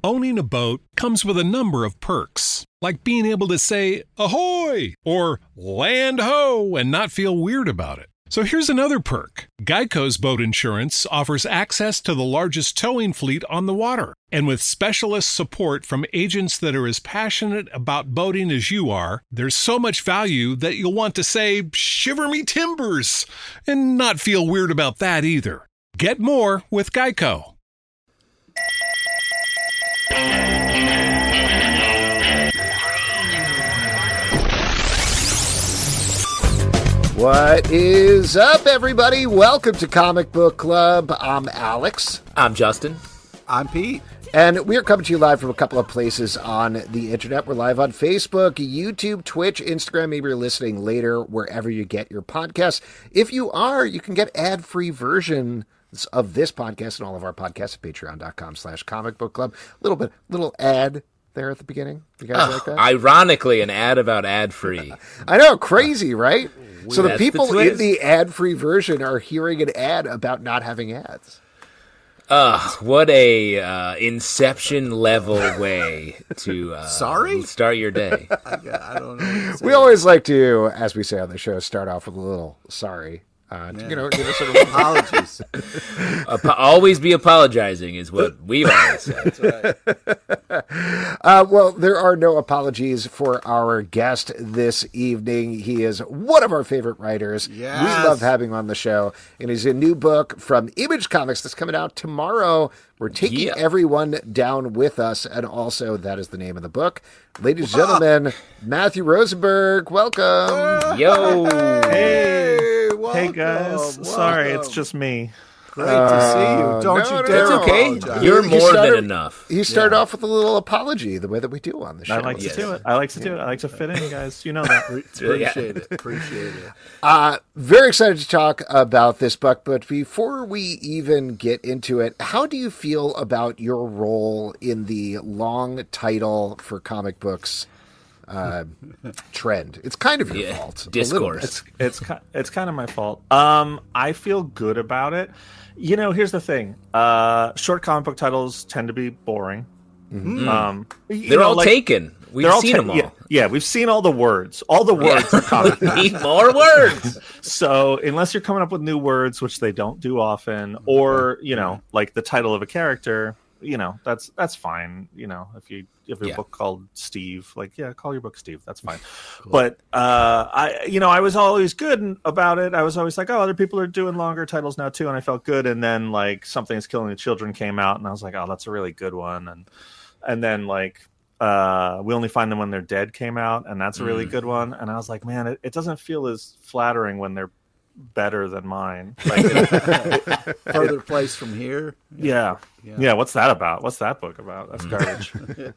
Owning a boat comes with a number of perks, like being able to say ahoy or land ho and not feel weird about it. So here's another perk. Geico's boat insurance offers access to the largest towing fleet on the water. And with specialist support from agents that are as passionate about boating as you are, there's so much value that you'll want to say, shiver me timbers, and not feel weird about that either. Get more with Geico. What is up, everybody? Welcome to Comic Book Club. I'm Alex. I'm Justin. I'm Pete. And we are coming to you live from a couple of places on the internet. We're live on Facebook, YouTube, Twitch, Instagram. Maybe you're listening later wherever you get your podcasts. If you are, you can get ad-free versions of this podcast and all of our podcasts at patreon.com/comicbookclub. Little ad there at the beginning. You guys like that? Ironically, an ad about ad-free. I know, crazy, right? So the That's people the twist. in the ad-free version are hearing an ad about not having ads. What a Inception-level way to start your day. I don't know. What to say. We always like to, as we say on the show, start off with a little sorry. Sort of Apologies. Always be apologizing is what we've always said. That's right. Well, there are no apologies for our guest this evening. He is one of our favorite writers. Yes. We love having him on the show. And he's a new book from Image Comics that's coming out tomorrow. We're taking everyone down with us. And also, that is the name of the book. Ladies and gentlemen, Matthew Rosenberg, welcome. Yo. Welcome, Hey guys, sorry, it's just me. Great to see you. Don't you dare It's okay. apologize. You're You more started- than enough. You start off with a little apology, the way that we do on the show. I like to Yes. do it. I like to fit in, guys. You know that. Appreciate it. Very excited to talk about this book, but before we even get into it, how do you feel about your role in the long title for comic books trend? It's kind of your fault. a little bit. Discourse. It's kind of my fault. I feel good about it. You know, here's the thing. Short comic book titles tend to be boring. They're all taken. We've seen them all. Yeah, we've seen all the words. All the words are comic We books. need more words. So unless you're coming up with new words, which they don't do often, or like the title of a character, that's fine. If you have a book called Steve, call your book Steve. That's fine. Cool. But I was always good about it. I was always like, oh, other people are doing longer titles now too, and I felt good. And then like Something's Killing the Children came out, and I was like, oh, that's a really good one. And then like We Only Find Them When They're Dead came out, and that's a really good one. And I was like, man, it doesn't feel as flattering when they're better than mine. Further place from here. Yeah. What's that about? What's that book about? That's garbage.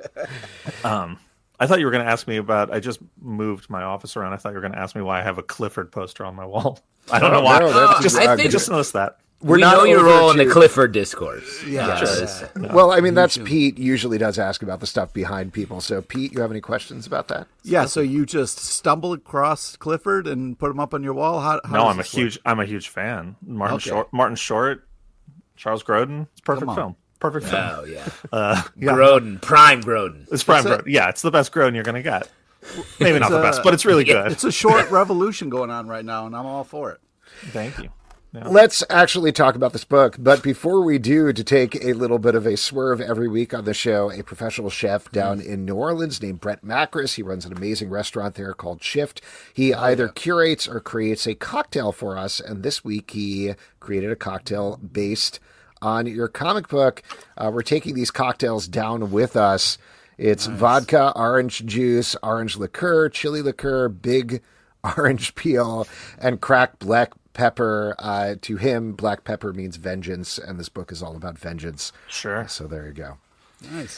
I thought you were going to ask me about. I just moved my office around. I thought you were going to ask me why I have a Clifford poster on my wall. I don't know why. No, I just noticed that. We know your role in the Clifford discourse. Yeah. Well, I mean, that's Pete usually does ask about the stuff behind people. So, Pete, you have any questions about that? Yeah. So you just stumbled across Clifford and put him up on your wall. How No, does I'm a huge fan. Martin Okay. Short, Charles Grodin. It's a perfect film. Perfect film. Oh, yeah. Yeah. Grodin. Prime Grodin. It's prime Grodin. Yeah, it's the best Grodin you're going to get. Maybe not the best, but it's really good. It's a short revolution going on right now, and I'm all for it. Thank you. Yeah. Let's actually talk about this book. But before we do, to take a little bit of a swerve every week on the show, a professional chef down in New Orleans named Brett Macris. He runs an amazing restaurant there called Shift. He either curates or creates a cocktail for us. And this week he created a cocktail based on your comic book. We're taking these cocktails down with us. It's vodka, orange juice, orange liqueur, chili liqueur, big orange peel, and cracked black pepper. To him, black pepper means vengeance, and this book is all about vengeance. Sure. So there you go. Nice.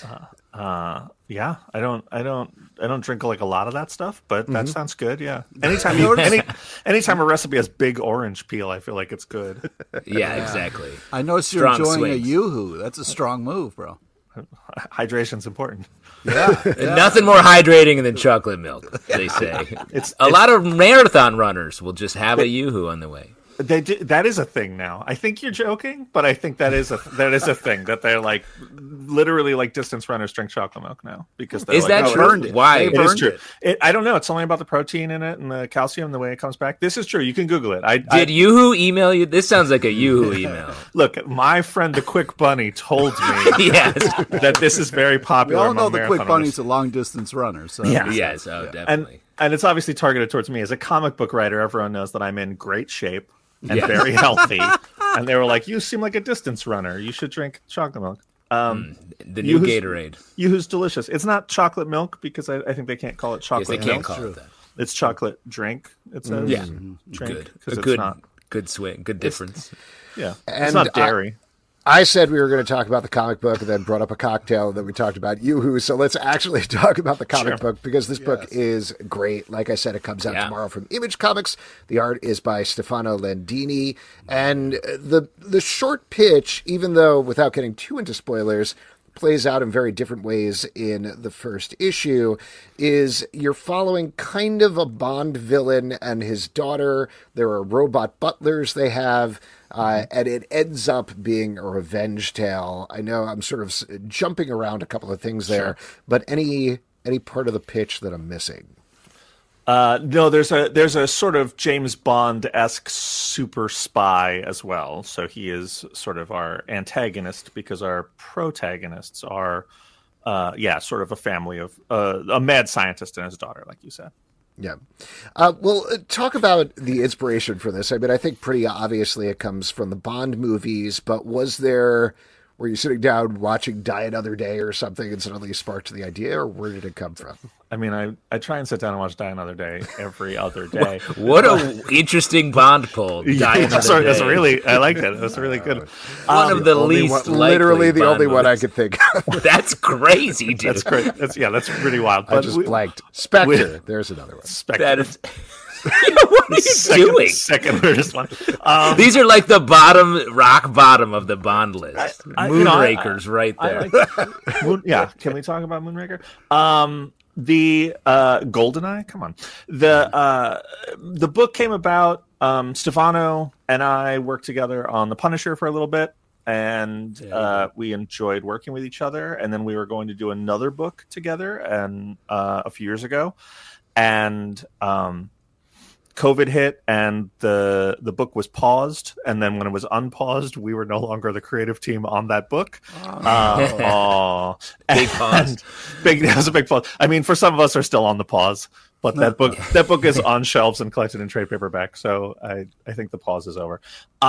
Yeah, I don't drink like a lot of that stuff, but that sounds good. Yeah. Anytime a recipe has big orange peel, I feel like it's good. Yeah, exactly. I noticed you're Strong enjoying swings. a Yoo-hoo. That's a strong move, bro. Hydration's important. Yeah. Nothing more hydrating than chocolate milk, they say. It's a lot of marathon runners will just have a Yoo-hoo on the way. That is a thing now. I think you're joking, but I think that is a thing that they're like literally like distance runners drink chocolate milk now because they're Is that true? Why? It is true. I don't know. It's only about the protein in it and the calcium, the way it comes back. This is true. You can Google it. Did Yoo-Hoo email you? This sounds like a Yoo-Hoo email. Look, my friend the Quick Bunny told me that this is very We popular. all know among the Quick marathoners. Bunny's a long distance runner. So Yes, definitely. And it's obviously targeted towards me as a comic book writer. Everyone knows that I'm in great shape and very healthy. And they were like, "You seem like a distance runner. You should drink chocolate milk." The new Gatorade. Yoo-Hoo's delicious. It's not chocolate milk because I think they can't call it chocolate Yes, they milk. can't call it that. It's chocolate drink. It says drink Good. because A it's good, not. good swing. Good difference. Yeah, And it's not dairy. I said we were going to talk about the comic book and then brought up a cocktail that we talked about Yoo-Hoo. So let's actually talk about the comic book because this book is great. Like I said, it comes out tomorrow from Image Comics. The art is by Stefano Landini. And the short pitch, even though without getting too into spoilers, plays out in very different ways in the first issue, is you're following kind of a Bond villain and his daughter. There are robot butlers they have. And it ends up being a revenge tale. I know I'm sort of jumping around a couple of things there, but any part of the pitch that I'm missing? No, there's a sort of James Bond-esque super spy as well. So he is sort of our antagonist because our protagonists are, sort of a family of a mad scientist and his daughter, like you said. Yeah. Well, talk about the inspiration for this. I mean, I think pretty obviously it comes from the Bond movies, but were you sitting down watching Die Another Day or something and suddenly sparked the idea, or where did it come from? I mean, I try and sit down and watch Die Another Day every other day. What an interesting Bond pull. Die Another Day. That's really, I like that. That's really good. One of the least literally the Bond only one I movies. could think of. That's crazy, dude. That's great. That's pretty wild. I just blanked. Spectre. There's another one. Spectre. That is... what are you doing? Second weirdest one. These are like the rock bottom of the Bond list. Moonrakers right there. Can we talk about Moonraker? The Goldeneye. Come on. The book came about. Stefano and I worked together on The Punisher for a little bit, and we enjoyed working with each other. And then we were going to do another book together, and a few years ago, and COVID hit and the book was paused, and then when it was unpaused, we were no longer the creative team on that book. Big pause. That was a big pause. I mean, for some of us are still on the pause, but that book is on shelves and collected in trade paperback. So I think the pause is over.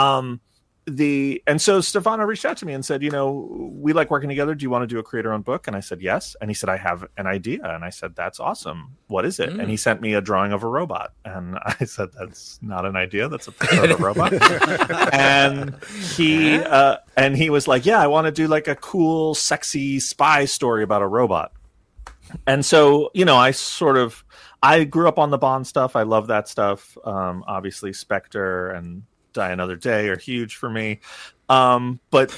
And so Stefano reached out to me and said, we like working together. Do you want to do a creator-owned book? And I said, yes. And he said, I have an idea. And I said, that's awesome. What is it? And he sent me a drawing of a robot. And I said, that's not an idea. That's a picture of a robot. And he was like, yeah, I want to do like a cool, sexy spy story about a robot. And so, I grew up on the Bond stuff. I love that stuff. Obviously Spectre and Die Another Day are huge for me, but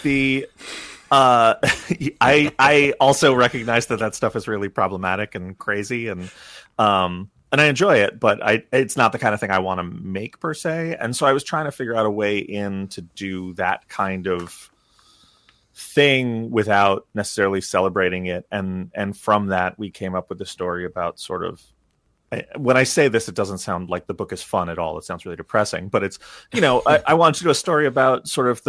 I also recognize that stuff is really problematic and crazy, and I enjoy it, but it's not the kind of thing I want to make per se. And so I was trying to figure out a way in to do that kind of thing without necessarily celebrating it, and from that we came up with the story about sort of. When I say this, it doesn't sound like the book is fun at all. It sounds really depressing, but it's, I want to do a story about sort of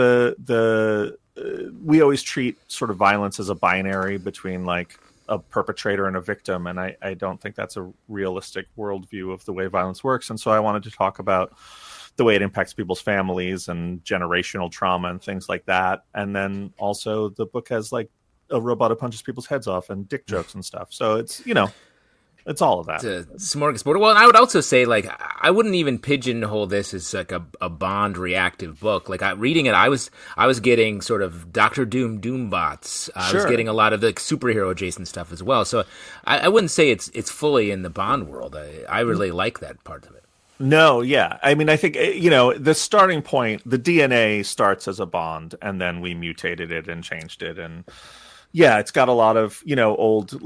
we always treat sort of violence as a binary between like a perpetrator and a victim. And I don't think that's a realistic worldview of the way violence works. And so I wanted to talk about the way it impacts people's families and generational trauma and things like that. And then also the book has like a robot who punches people's heads off and dick jokes and stuff. So it's, it's all of that. It's a smorgasbord. Well, and I would also say, like, I wouldn't even pigeonhole this as like a Bond reactive book. Like, reading it, I was getting sort of Dr. Doombots. I was getting a lot of the superhero adjacent stuff as well. So I wouldn't say it's fully in the Bond world. I really like that part of it. No, yeah. I mean, I think, the starting point, the DNA starts as a Bond, and then we mutated it and changed it. And yeah, it's got a lot of, old,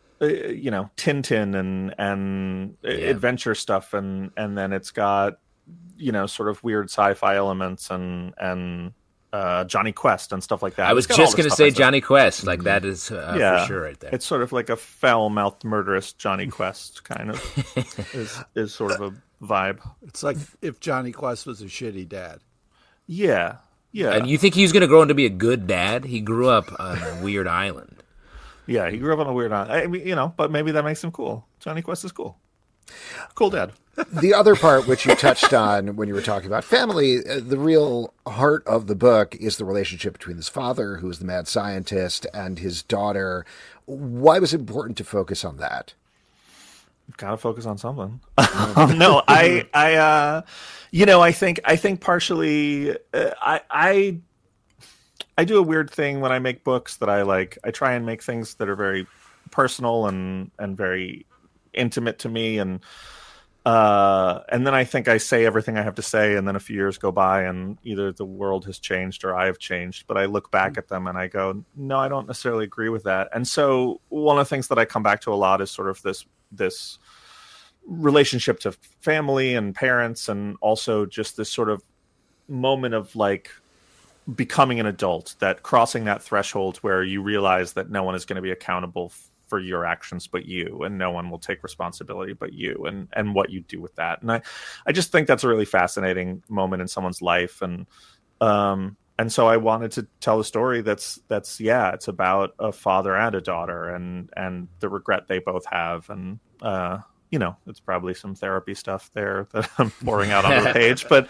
Tintin and adventure stuff, and then it's got sort of weird sci-fi elements and Johnny Quest and stuff like that. I was just going to say Johnny Quest. Like, that is for sure right there. It's sort of like a foul-mouthed, murderous Johnny Quest kind of is sort of a vibe. It's like if Johnny Quest was a shitty dad. Yeah. And you think he was going to grow into be a good dad? He grew up on a weird island. Yeah, he grew up on a weird island. I mean, but maybe that makes him cool. Johnny Quest is cool. Cool dad. The other part, which you touched on when you were talking about family, the real heart of the book is the relationship between his father, who is the mad scientist, and his daughter. Why was it important to focus on that? Got to focus on something. No, I think partially, I do a weird thing when I make books that I like. I try and make things that are very personal and very intimate to me, and then I think I say everything I have to say, and then a few years go by and either the world has changed or I have changed, but I look back at them and I go, no, I don't necessarily agree with that. And so one of the things that I come back to a lot is sort of this relationship to family and parents, and also just this sort of moment of like becoming an adult, that crossing that threshold where you realize that no one is going to be accountable for your actions but you, and no one will take responsibility but you, and what you do with that. And I just think that's a really fascinating moment in someone's life, and so I wanted to tell a story that's it's about a father and a daughter, and the regret they both have, and it's probably some therapy stuff there that I'm pouring out on the page, but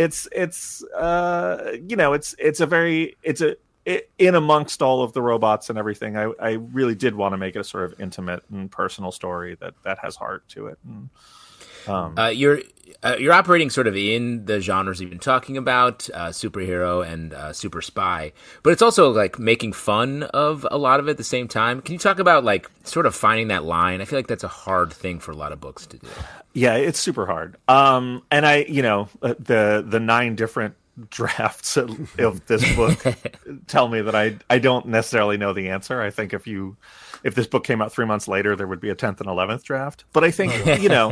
in amongst all of the robots and everything, I really did want to make it a sort of intimate and personal story that has heart to it. And, you're operating sort of in the genres you've been talking about, superhero and super spy, but it's also like making fun of a lot of it at the same time. Can you talk about like sort of finding that line? I feel like that's a hard thing for a lot of books to do. Yeah, it's super hard. And I, the 9 different drafts of this book tell me that I don't necessarily know the answer. I think if this book came out 3 months later, there would be a 10th and 11th draft. But I think,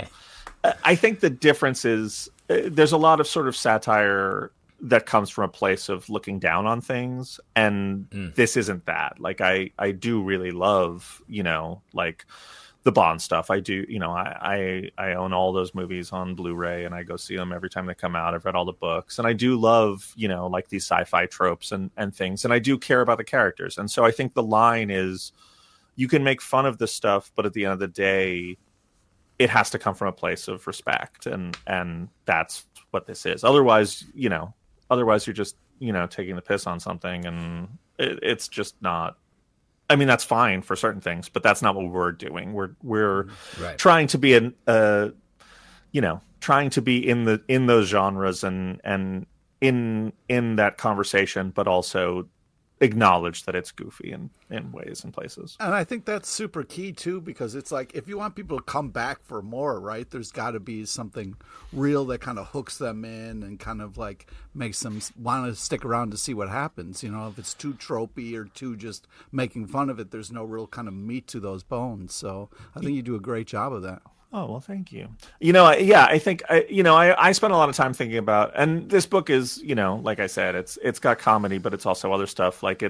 I think the difference is there's a lot of sort of satire that comes from a place of looking down on things. And this isn't that. Like, I do really love, like the Bond stuff. I do, I own all those movies on Blu-ray, and I go see them every time they come out. I've read all the books, and I do love, like these sci-fi tropes and things. And I do care about the characters. And so I think the line is, you can make fun of this stuff, but at the end of the day, it has to come from a place of respect, and that's what this is. Otherwise, you're just, taking the piss on something, and it's just not. I mean, that's fine for certain things, but that's not what we're doing. We're right. Trying to be trying to be in those genres and in that conversation, but also acknowledge that it's goofy in ways and places. And I think that's super key too, because it's like, if you want people to come back for more, right, there's got to be something real that kind of hooks them in and kind of like makes them want to stick around to see what happens. If it's too tropey or too just making fun of it, there's no real kind of meat to those bones. So I think you do a great job of that. Oh, well, thank you. I think, I spent a lot of time thinking about, and this book is, like I said, it's got comedy, but it's also other stuff. Like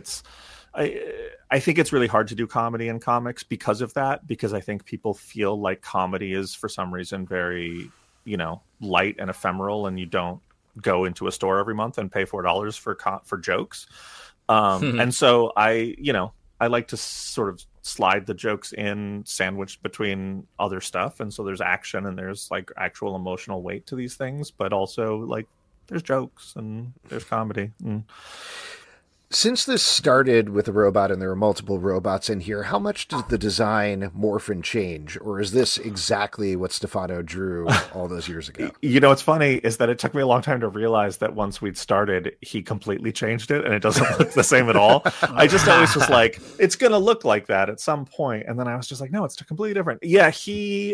I think it's really hard to do comedy in comics because of that, because I think people feel like comedy is for some reason very, light and ephemeral, and you don't go into a store every month and pay $4 for jokes. And so I like to sort of slide the jokes in sandwiched between other stuff. And so there's action and there's like actual emotional weight to these things, but also like there's jokes and there's comedy. Since this started with a robot and there are multiple robots in here, how much does the design morph and change? Or is this exactly what Stefano drew all those years ago? What's funny is that it took me a long time to realize that once we'd started, he completely changed it and it doesn't look the same at all. I just always was like, it's going to look like that at some point. And then I was just like, no, it's completely different. Yeah, he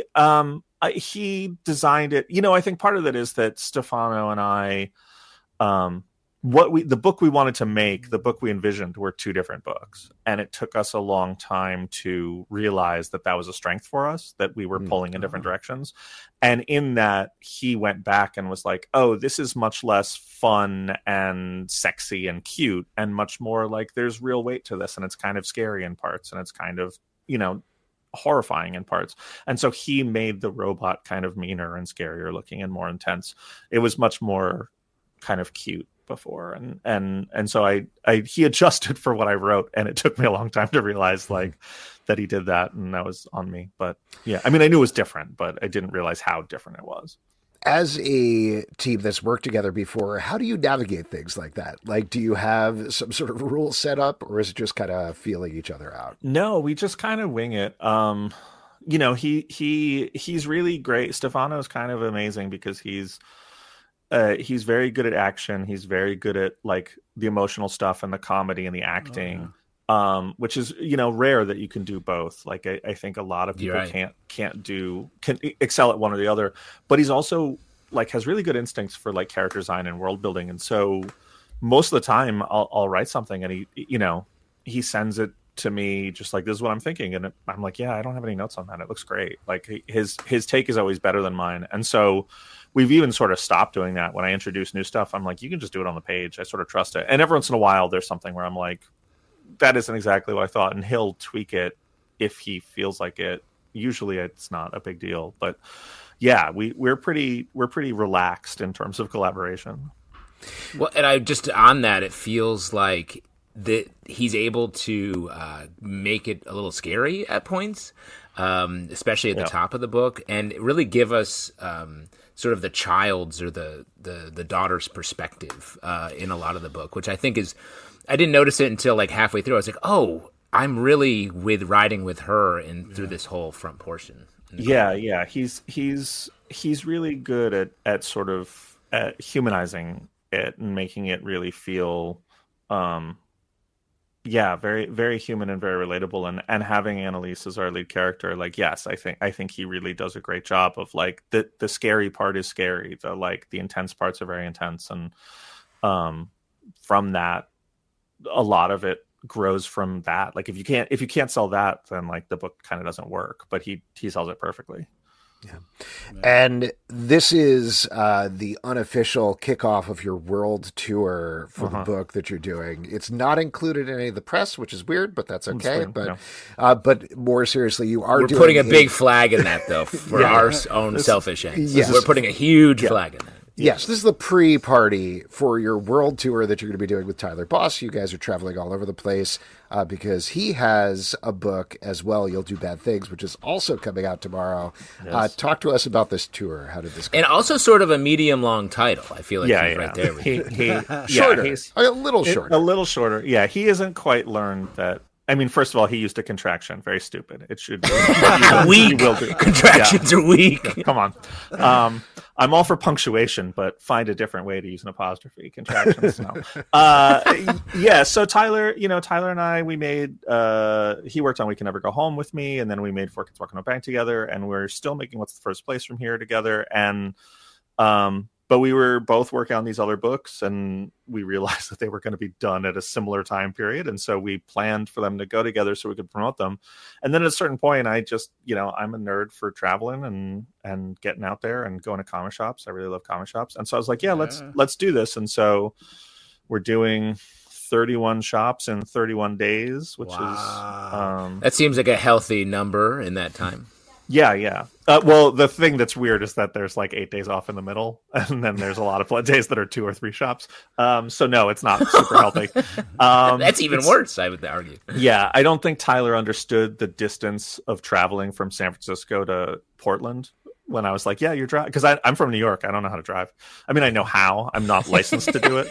designed it. I think part of it is that Stefano and I, the book we wanted to make, the book we envisioned, were two different books, and it took us a long time to realize that was a strength for us, that we were pulling in different directions. And in that, he went back and was like, oh, this is much less fun and sexy and cute, and much more like there's real weight to this, and it's kind of scary in parts, and it's kind of, horrifying in parts. And so he made the robot kind of meaner and scarier looking and more intense. It was much more kind of cute before, and so he adjusted for what I wrote, and it took me a long time to realize that he did that, and that was on me. But yeah, I mean, I knew it was different, but I didn't realize how different it was. As a team that's worked together before, how do you navigate things like that? Like, do you have some sort of rules set up, or is it just kind of feeling each other out? No, we just kind of wing it. He's really great. Stefano's kind of amazing because he's very good at action. He's very good at like the emotional stuff and the comedy and the acting, which is, rare that you can do both. Like I think a lot of people can excel at one or the other, but he's also like has really good instincts for like character design and world building. And so most of the time I'll write something and he sends it to me just like, this is what I'm thinking. And I'm like, yeah, I don't have any notes on that. It looks great. Like his take is always better than mine. And so we've even sort of stopped doing that. When I introduce new stuff, I'm like, you can just do it on the page. I sort of trust it. And every once in a while, there's something where I'm like, that isn't exactly what I thought. And he'll tweak it if he feels like it. Usually it's not a big deal. But yeah, we're pretty relaxed in terms of collaboration. Well, and I just on that, it feels like that he's able to make it a little scary at points, especially at the top of the book, and really give us sort of the child's or the daughter's perspective in a lot of the book, which I think is, I didn't notice it until like halfway through. I was like, oh, I'm really riding with her through this whole front portion. Yeah. He's really good at sort of humanizing it and making it really feel very, very human and very relatable. And having Annalise as our lead character, like, yes, I think he really does a great job of like the scary part is scary. The intense parts are very intense. And from that, a lot of it grows from that. Like if you can't sell that, then like the book kind of doesn't work, but he sells it perfectly. Yeah. And this is the unofficial kickoff of your world tour for the book that you're doing. It's not included in any of the press, which is weird, but that's okay. But more seriously, we're putting a big flag in that though for our own selfish ends. Yes. We're putting a huge flag in that. Yes, this is the pre-party for your world tour that you're going to be doing with Tyler Boss. You guys are traveling all over the place because he has a book as well, You'll Do Bad Things, which is also coming out tomorrow. Yes. Talk to us about this tour. How did this go? And also sort of a medium-long title. I feel like he's right there with you. Shorter. A little shorter. A little shorter. Yeah, he hasn't quite learned that. I mean, first of all, he used a contraction. Very stupid. It should be. Weak. Contractions are weak. Come on. I'm all for punctuation, but find a different way to use an apostrophe. Contractions, no. So Tyler and I, we made, he worked on We Can Never Go Home with me, and then we made Four Kids Walking Up Bank together, and we're still making What's the First Place from Here together, and but we were both working on these other books, and we realized that they were going to be done at a similar time period. And so we planned for them to go together so we could promote them. And then at a certain point, I just, I'm a nerd for traveling and getting out there and going to comic shops. I really love comic shops. And so I was like, let's do this. And so we're doing 31 shops in 31 days, which is... that seems like a healthy number in that time. Yeah. Well, the thing that's weird is that there's like 8 days off in the middle, and then there's a lot of days that are 2 or 3 shops. So no, it's not super healthy. That's even worse, I would argue. Yeah, I don't think Tyler understood the distance of traveling from San Francisco to Portland. When I was like, you're driving, because I'm from New York. I don't know how to drive. I mean, I know how. I'm not licensed to do it.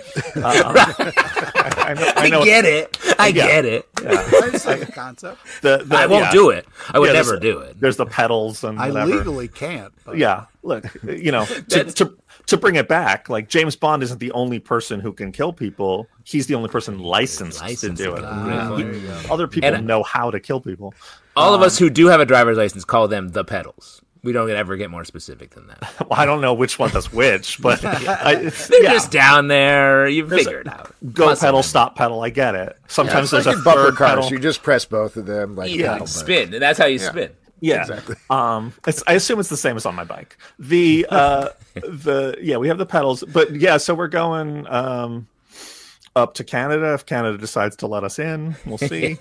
I get it. I get it. Yeah. It's like a concept. I won't do it. I would never do it. There's the pedals and whatever. I legally can't. But... Yeah. Look, to bring it back, like James Bond isn't the only person who can kill people. He's the only person licensed to do it. Other people know how to kill people. All of us who do have a driver's license call them the pedals. We don't ever get more specific than that. Well, I don't know which one does which, but they're just down there. You figure it out. Go pedal, stop pedal. I get it. Sometimes there's like a bumper third cars. pedal. You just press both of them. Like spin. And that's how you spin. Yeah, exactly. I assume it's the same as on my bike. We have the pedals, but yeah. So we're going up to Canada if Canada decides to let us in. We'll see.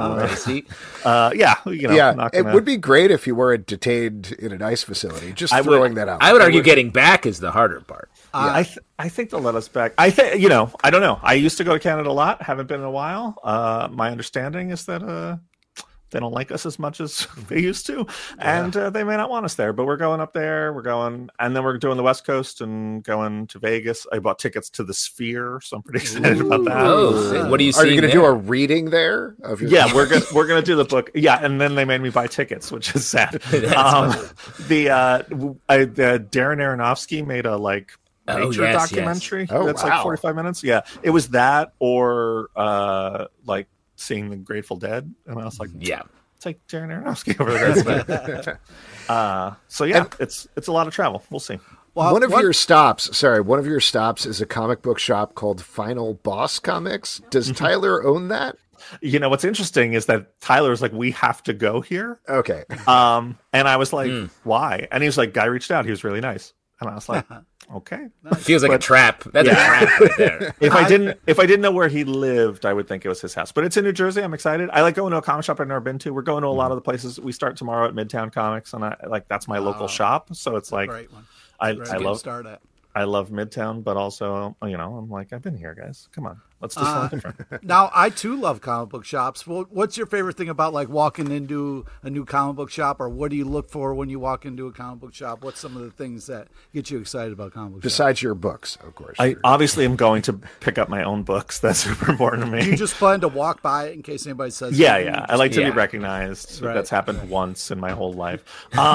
It would be great if you weren't detained in an ice facility. Just throwing that out. I would argue getting back is the harder part. I think they'll let us back. I think I don't know. I used to go to Canada a lot. Haven't been in a while. My understanding is that they don't like us as much as they used to, and they may not want us there. But we're going up there. And then we're doing the West Coast and going to Vegas. I bought tickets to the Sphere, so I'm pretty excited about that. Oh, what are you? Are you going to do a reading there? We're gonna do the book. Yeah, and then they made me buy tickets, which is sad. Darren Aronofsky made a nature documentary. Oh, that's like 45 minutes. Yeah, it was that or seeing the Grateful Dead, and I was like, take Darren Aronofsky over there. It's a lot of travel. We'll see. Well, one of your stops is a comic book shop called Final Boss Comics. Does Tyler own that? What's interesting is that Tyler's like, we have to go here. Okay. And I was like, why? And he was like, guy reached out. He was really nice. And I was like, okay. Feels like a trap. That's a trap right there. If I didn't know where he lived, I would think it was his house. But it's in New Jersey. I'm excited. I like going to a comic shop I've never been to. We're going to a lot of the places. We start tomorrow at Midtown Comics, and that's my local shop. So it's like great one. I love Midtown, but also, I'm like, I've been here, guys. Come on, let's do something different. Now, I too love comic book shops. Well, what's your favorite thing about walking into a new comic book shop, or what do you look for when you walk into a comic book shop? What's some of the things that get you excited about comic book besides your books, of course? I obviously am going to pick up my own books. That's super important to me. Do you just plan to walk by it in case anybody says? Yeah. I like to be recognized. Right. That's happened once in my whole life.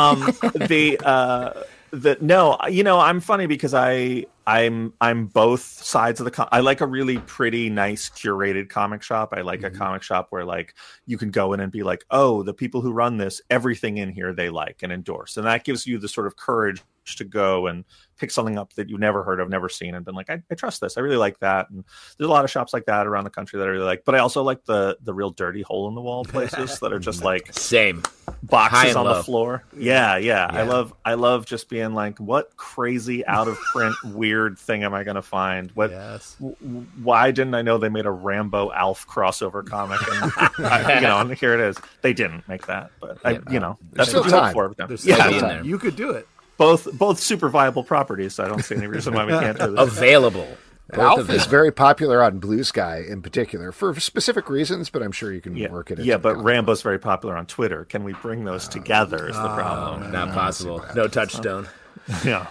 I'm funny because I'm both sides of the I like a really pretty nice curated comic shop. I like a comic shop where you can go in and be like, oh, the people who run this, everything in here they like and endorse, and that gives you the sort of courage to go and pick something up that you've never heard of, never seen, and been like, I trust this. I really like that. And there's a lot of shops like that around the country that I really like. But I also like the real dirty hole in the wall places that are just same boxes on the floor. Yeah. I love just being like, what crazy out of print weird thing am I going to find? Why didn't I know they made a Rambo Alf crossover comic? And, and here it is. They didn't make that, but that's what you hope for with them. You could do it. Both super viable properties, so I don't see any reason why we can't do this. Available. Alf is very popular on Blue Sky in particular for specific reasons, but I'm sure you can work it. Yeah, but Rambo's very popular on Twitter. Can we bring those together is the problem. Not possible. No touchstone. Yeah.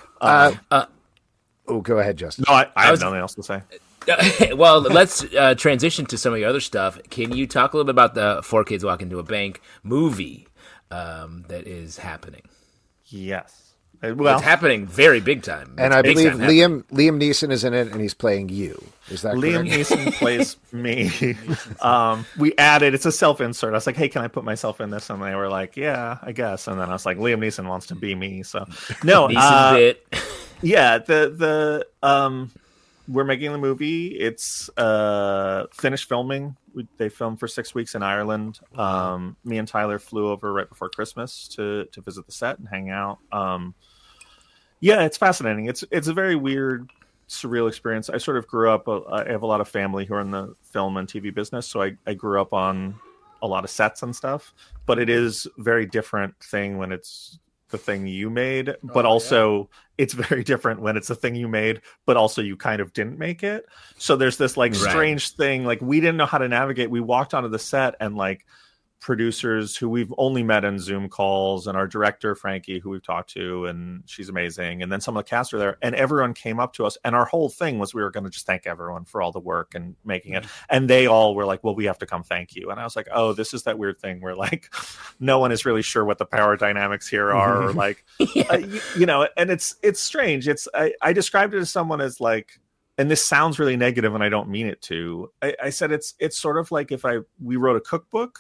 Go ahead, Justin. No, I have nothing else to say. Well, let's transition to some of your other stuff. Can you talk a little bit about the Four Kids Walk Into a Bank movie that is happening? Yes. Well, it's happening very big time. And I believe Liam Neeson is in it, and he's playing you. Is that Liam correct? Neeson plays me. We added, it's a self-insert. I was like, hey, can I put myself in this? And they were like, yeah, I guess. And then I was like, Liam Neeson wants to be me. So, no. Neeson bit. Yeah, we're making the movie. It's finished filming. They filmed for 6 weeks in Ireland. Me and Tyler flew over right before Christmas to visit the set and hang out. It's fascinating. It's a very weird, surreal experience. I sort of grew up. I have a lot of family who are in the film and TV business, so I grew up on a lot of sets and stuff. But it is a very different thing when it's the thing you made, but also it's very different when it's the thing you made, but also you kind of didn't make it. So there's this strange thing, we didn't know how to navigate. We walked onto the set and producers who we've only met in Zoom calls, and our director, Frankie, who we've talked to, and she's amazing. And then some of the cast were there, and everyone came up to us. And our whole thing was we were going to just thank everyone for all the work and making it. And they all were like, well, we have to come thank you. And I was like, oh, this is that weird thing where no one is really sure what the power dynamics here are. Or and it's strange. I described it as someone as and this sounds really negative and I don't mean it to. I said, it's sort of like if we wrote a cookbook,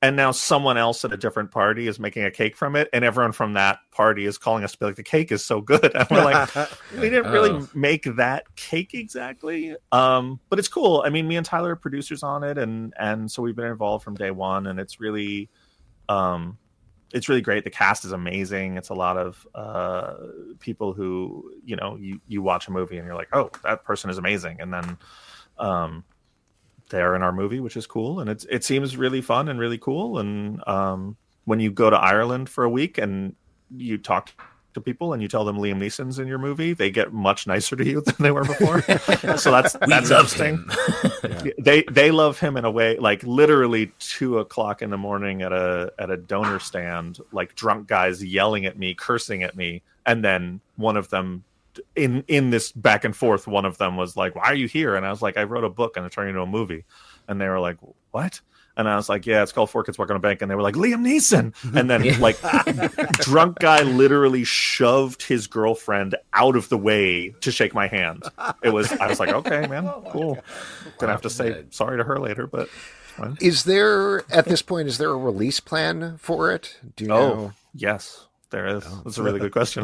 and now someone else at a different party is making a cake from it, and everyone from that party is calling us to be like, the cake is so good. And we're like, we didn't really make that cake exactly. But it's cool. I mean, me and Tyler are producers on it, and so we've been involved from day one, and it's really great. The cast is amazing. It's a lot of people who, you know, you watch a movie and you're like, oh, that person is amazing. And then they're in our movie, which is cool. And it seems really fun and really cool. And when you go to Ireland for a week and you talk to people and you tell them Liam Neeson's in your movie, they get much nicer to you than they were before. So that's interesting. They love him in a way, like literally 2:00 in the morning at a donor stand, like drunk guys yelling at me, cursing at me, and then one of them in this back and forth, one of them was like, why are you here? And I was like, I wrote a book and I'm turning it into a movie. And they were like, what? And I was like, yeah, it's called Four Kids Work on a Bank. And they were like, Liam Neeson. And then like drunk guy literally shoved his girlfriend out of the way to shake my hand. I was like, okay, man, cool. Gonna have to say sorry to her later, but fine. Is there, at this point, is there a release plan for it? Do you know? Yes. There is. That's a really good question.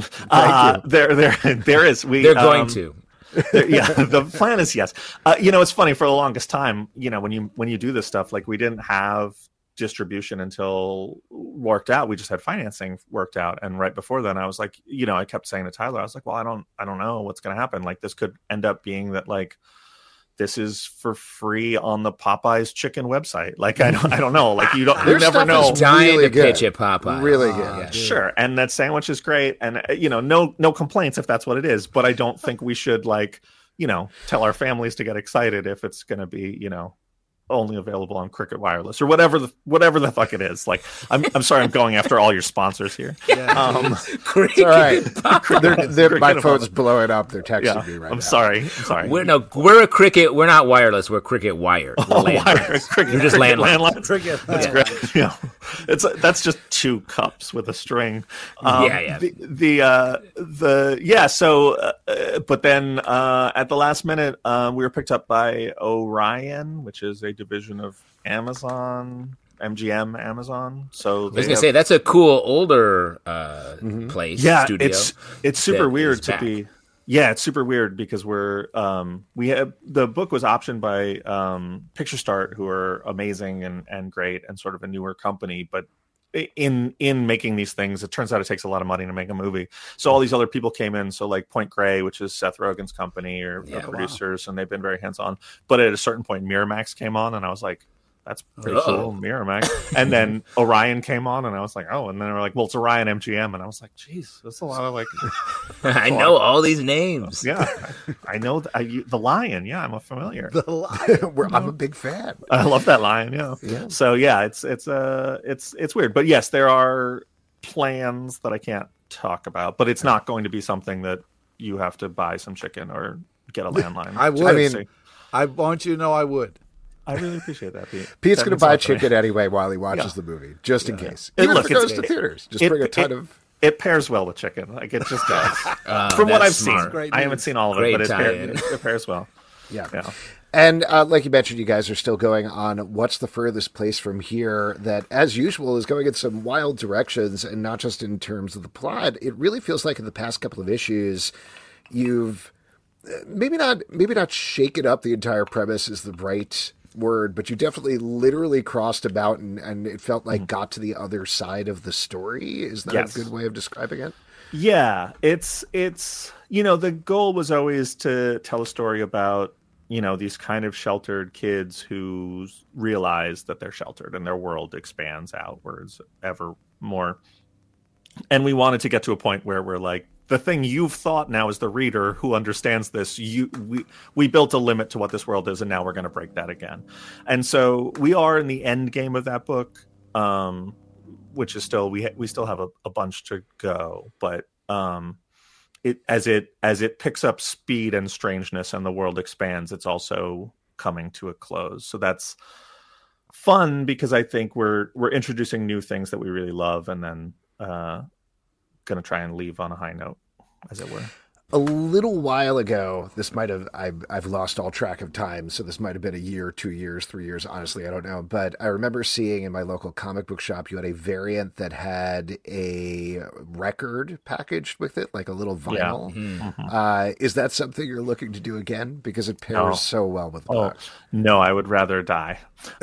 There is. They're going to. Yeah, the plan is yes. You know, it's funny, for the longest time, you know, when you do this stuff, like we didn't have distribution until worked out. We just had financing worked out, and right before then, I was like, you know, I kept saying to Tyler, I was like, well, I don't know what's going to happen. Like, this could end up being that like this is for free on the Popeyes chicken website. Like, I don't know. Like, you never know. Dying really to pitch at Popeyes. Really good. Yeah. Sure. And that sandwich is great. And, you know, no complaints if that's what it is. But I don't think we should, like, you know, tell our families to get excited if it's going to be, you know, only available on Cricket Wireless or whatever the fuck it is. Like, I'm sorry, I'm going after all your sponsors here. Yeah, Cricket. All right. My phone's blowing up. They're texting me right now. I'm sorry. We're a Cricket. We're not wireless. We're Cricket Wire. We're Cricket. You're just landline. Cricket. That's great. Yeah, that's just 2 cups with a string. So, but then at the last minute, we were picked up by Orion, which is a division of Amazon, MGM Amazon. So I was gonna say that's a cool older place. Yeah, studio it's super weird to be. Yeah, it's super weird because we're we have the book was optioned by Picture Start, who are amazing and great and sort of a newer company, but in making these things, it turns out it takes a lot of money to make a movie. So all these other people came in. So like Point Grey, which is Seth Rogen's company, or producers, and they've been very hands on. But at a certain point, Miramax came on, and I was like, that's pretty cool, Miramax. And then Orion came on, and I was like, oh. And then they were like, well, it's Orion MGM, and I was like, geez, that's a lot of like. I know all these names. Yeah, I know the Lion. Yeah, I'm familiar. The Lion. I'm a big fan. I love that Lion. Yeah. So yeah, it's weird, but yes, there are plans that I can't talk about, but it's not going to be something that you have to buy some chicken or get a landline. I would. I mean, I want you to know I would. I really appreciate that, Pete. Pete's going to buy chicken anyway while he watches the movie, just in case. Even if it goes to theaters, just bring a ton of. It pairs well with chicken, like it just does. From what I've seen, I haven't seen all of it, but it pairs well. Yeah. And like you mentioned, you guys are still going on What's the Furthest Place from Here, that, as usual, is going in some wild directions, and not just in terms of the plot. It really feels like in the past couple of issues, you've maybe not shaken up the entire premise is the right word, but you definitely literally crossed about and it felt like got to the other side of the story. Is that a good way of describing it? Yeah, it's you know, the goal was always to tell a story about, you know, these kind of sheltered kids who realize that they're sheltered and their world expands outwards ever more. And we wanted to get to a point where we're like, the thing you've thought now as the reader who understands this, we built a limit to what this world is, and now we're going to break that again. And so we are in the end game of that book, which is still we still have a bunch to go, but as it picks up speed and strangeness and the world expands, it's also coming to a close. So that's fun because I think we're introducing new things that we really love, and then going to try and leave on a high note, as it were. A little while ago, this might have, I've lost all track of time, so this might have been a year, 2 years, 3 years, honestly, I don't know. But I remember seeing in my local comic book shop, you had a variant that had a record packaged with it, like a little vinyl. Yeah. Mm-hmm. Is that something you're looking to do again? Because it pairs so well with the book. No, I would rather die.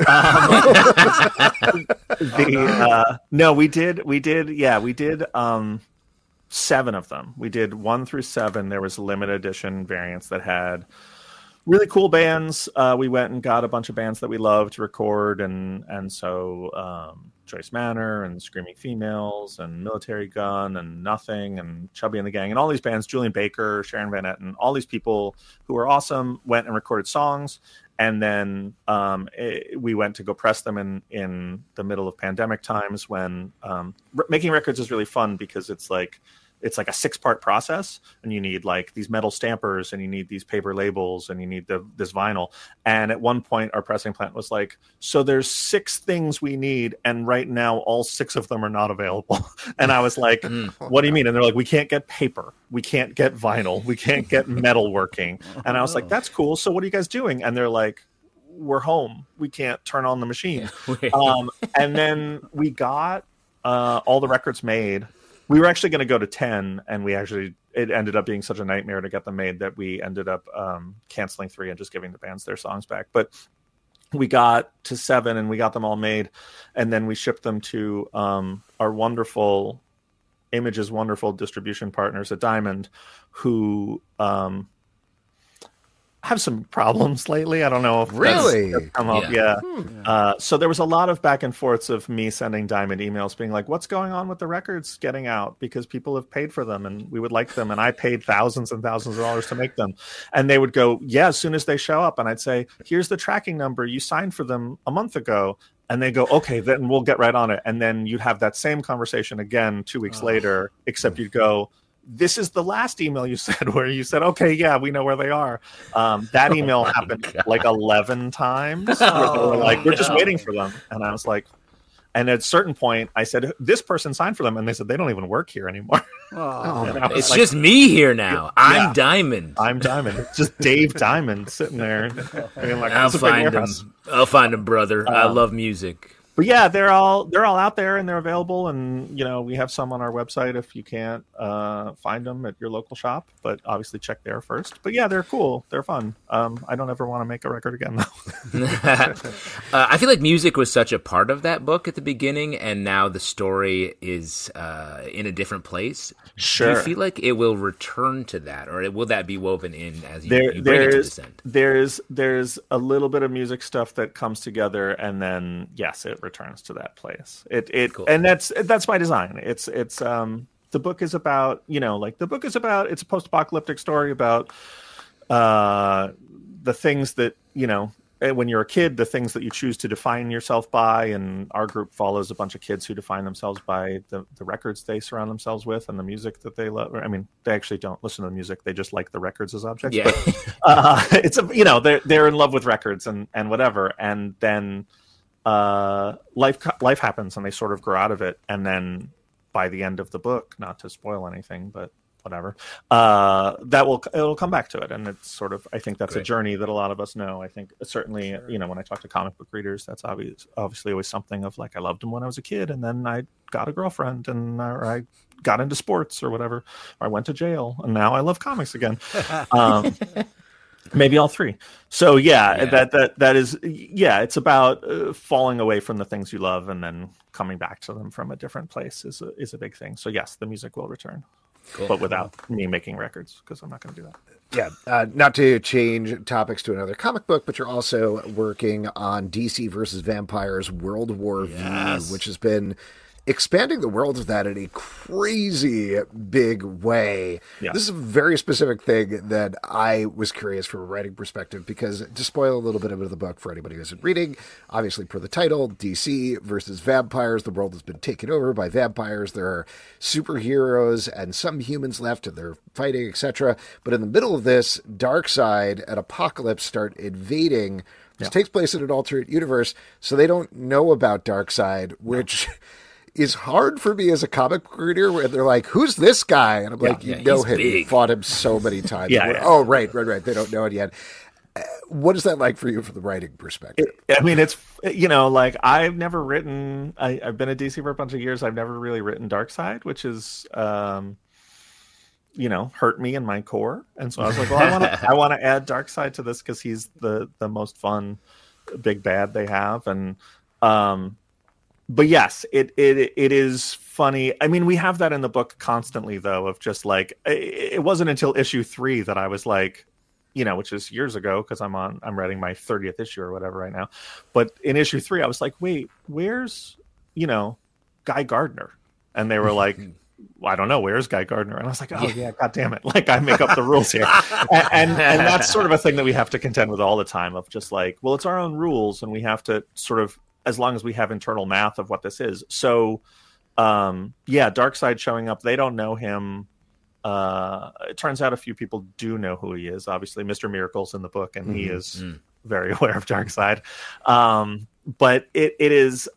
No, we did. Yeah, we did. 7 of them. We did 1 through 7. There was limited edition variants that had really cool bands. We went and got a bunch of bands that we love to record, and so Joyce Manor and Screaming Females and Military Gun and Nothing and Chubby and the Gang and all these bands, Julian Baker, Sharon Van Etten, all these people who were awesome went and recorded songs. And then we went to go press them in the middle of pandemic times when making records is really fun because it's like a 6-part process, and you need like these metal stampers, and you need these paper labels, and you need this vinyl. And at one point, our pressing plant was like, "So there's 6 things we need, and right now all 6 of them are not available." And I was like, "What do you mean?" And they're like, "We can't get paper, we can't get vinyl, we can't get metal working." And I was like, "That's cool. So what are you guys doing?" And they're like, "We're home. We can't turn on the machine." And then we got all the records made. We were actually going to go to 10, and it ended up being such a nightmare to get them made that we ended up canceling 3 and just giving the bands their songs back. But we got to 7, and we got them all made, and then we shipped them to our wonderful Image's wonderful distribution partners at Diamond, who have some problems lately. I don't know if really that's come up. Yeah. So there was a lot of back and forths of me sending Diamond emails being like, "What's going on with the records getting out? Because people have paid for them and we would like them. And I paid thousands and thousands of dollars to make them." And they would go, "Yeah, as soon as they show up." And I'd say, "Here's the tracking number. You signed for them a month ago." And they go, "Okay, then we'll get right on it." And then you'd have that same conversation again 2 weeks later, except you'd go, "This is the last email you said," where you said, "Okay, yeah, we know where they are." That email happened like 11 times. They were like, "We're just waiting for them." And I was like, and at a certain point, I said, "This person signed for them." And they said, "They don't even work here anymore." It's like, just me here now. I'm Diamond. I'm Diamond. It's just Dave Diamond sitting there. Being like, I'll find him. I'll find him, brother. I love music. But yeah, they're all out there and they're available, and we have some on our website if you can't find them at your local shop. But obviously, check there first. But yeah, they're cool. They're fun. I don't ever want to make a record again, though. I feel like music was such a part of that book at the beginning, and now the story is in a different place. Sure. Do you feel like it will return to that, or will that be woven in as you bring it to this end? There's a little bit of music stuff that comes together, and then yes, it returns to that place. Cool. And that's by design. It's the book is about it's a post-apocalyptic story about the things that when you're a kid, the things that you choose to define yourself by, and our group follows a bunch of kids who define themselves by the records they surround themselves with and the music that they love. I mean, they actually don't listen to the music; they just like the records as objects. Yeah. But they're in love with records and whatever, and then life happens and they sort of grow out of it, and then by the end of the book, not to spoil anything, but whatever, it'll come back to it. And it's sort of, I think that's a journey that a lot of us know. I think certainly, when I talk to comic book readers, that's obviously always something of like, I loved him when I was a kid, and then I got a girlfriend, and I got into sports or whatever, or I went to jail, and now I love comics again. Maybe all 3. So that is, it's about falling away from the things you love and then coming back to them from a different place is a big thing. So yes, the music will return, but without me making records, because I'm not going to do that. Yeah, not to change topics to another comic book, but you're also working on DC versus Vampires World War V, which has been expanding the world of that in a crazy big way. Yeah. This is a very specific thing that I was curious from a writing perspective, because to spoil a little bit of the book for anybody who isn't reading, obviously per the title, DC versus vampires, the world has been taken over by vampires. There are superheroes and some humans left, and they're fighting, etc. But in the middle of this, Darkseid and Apocalypse start invading. This takes place in an alternate universe, so they don't know about Darkseid, which is hard for me as a comic book reader where they're like, who's this guy? And I'm like, you know him. Big. You fought him so many times. Oh, right. They don't know it yet. What is that like for you from the writing perspective? I mean, it's, like I've never written, I've been at DC for a bunch of years. I've never really written Darkseid, which is, hurt me in my core. And so I was like, well, I want to add Darkseid to this because he's the most fun big bad they have. And, but yes, it is funny. I mean, we have that in the book constantly, though, of just like, it wasn't until issue 3 that I was like, which is years ago because I'm writing my 30th issue or whatever right now. But in issue 3, I was like, wait, where's, Guy Gardner? And they were like, well, I don't know, where's Guy Gardner? And I was like, oh yeah, God damn it. Like I make up the rules here. and that's sort of a thing that we have to contend with all the time of just like, well, it's our own rules and we have to sort of, as long as we have internal math of what this is. So Darkseid showing up, they don't know him. It turns out a few people do know who he is. Obviously, Mr. Miracle's in the book, and he is very aware of Darkseid. But it is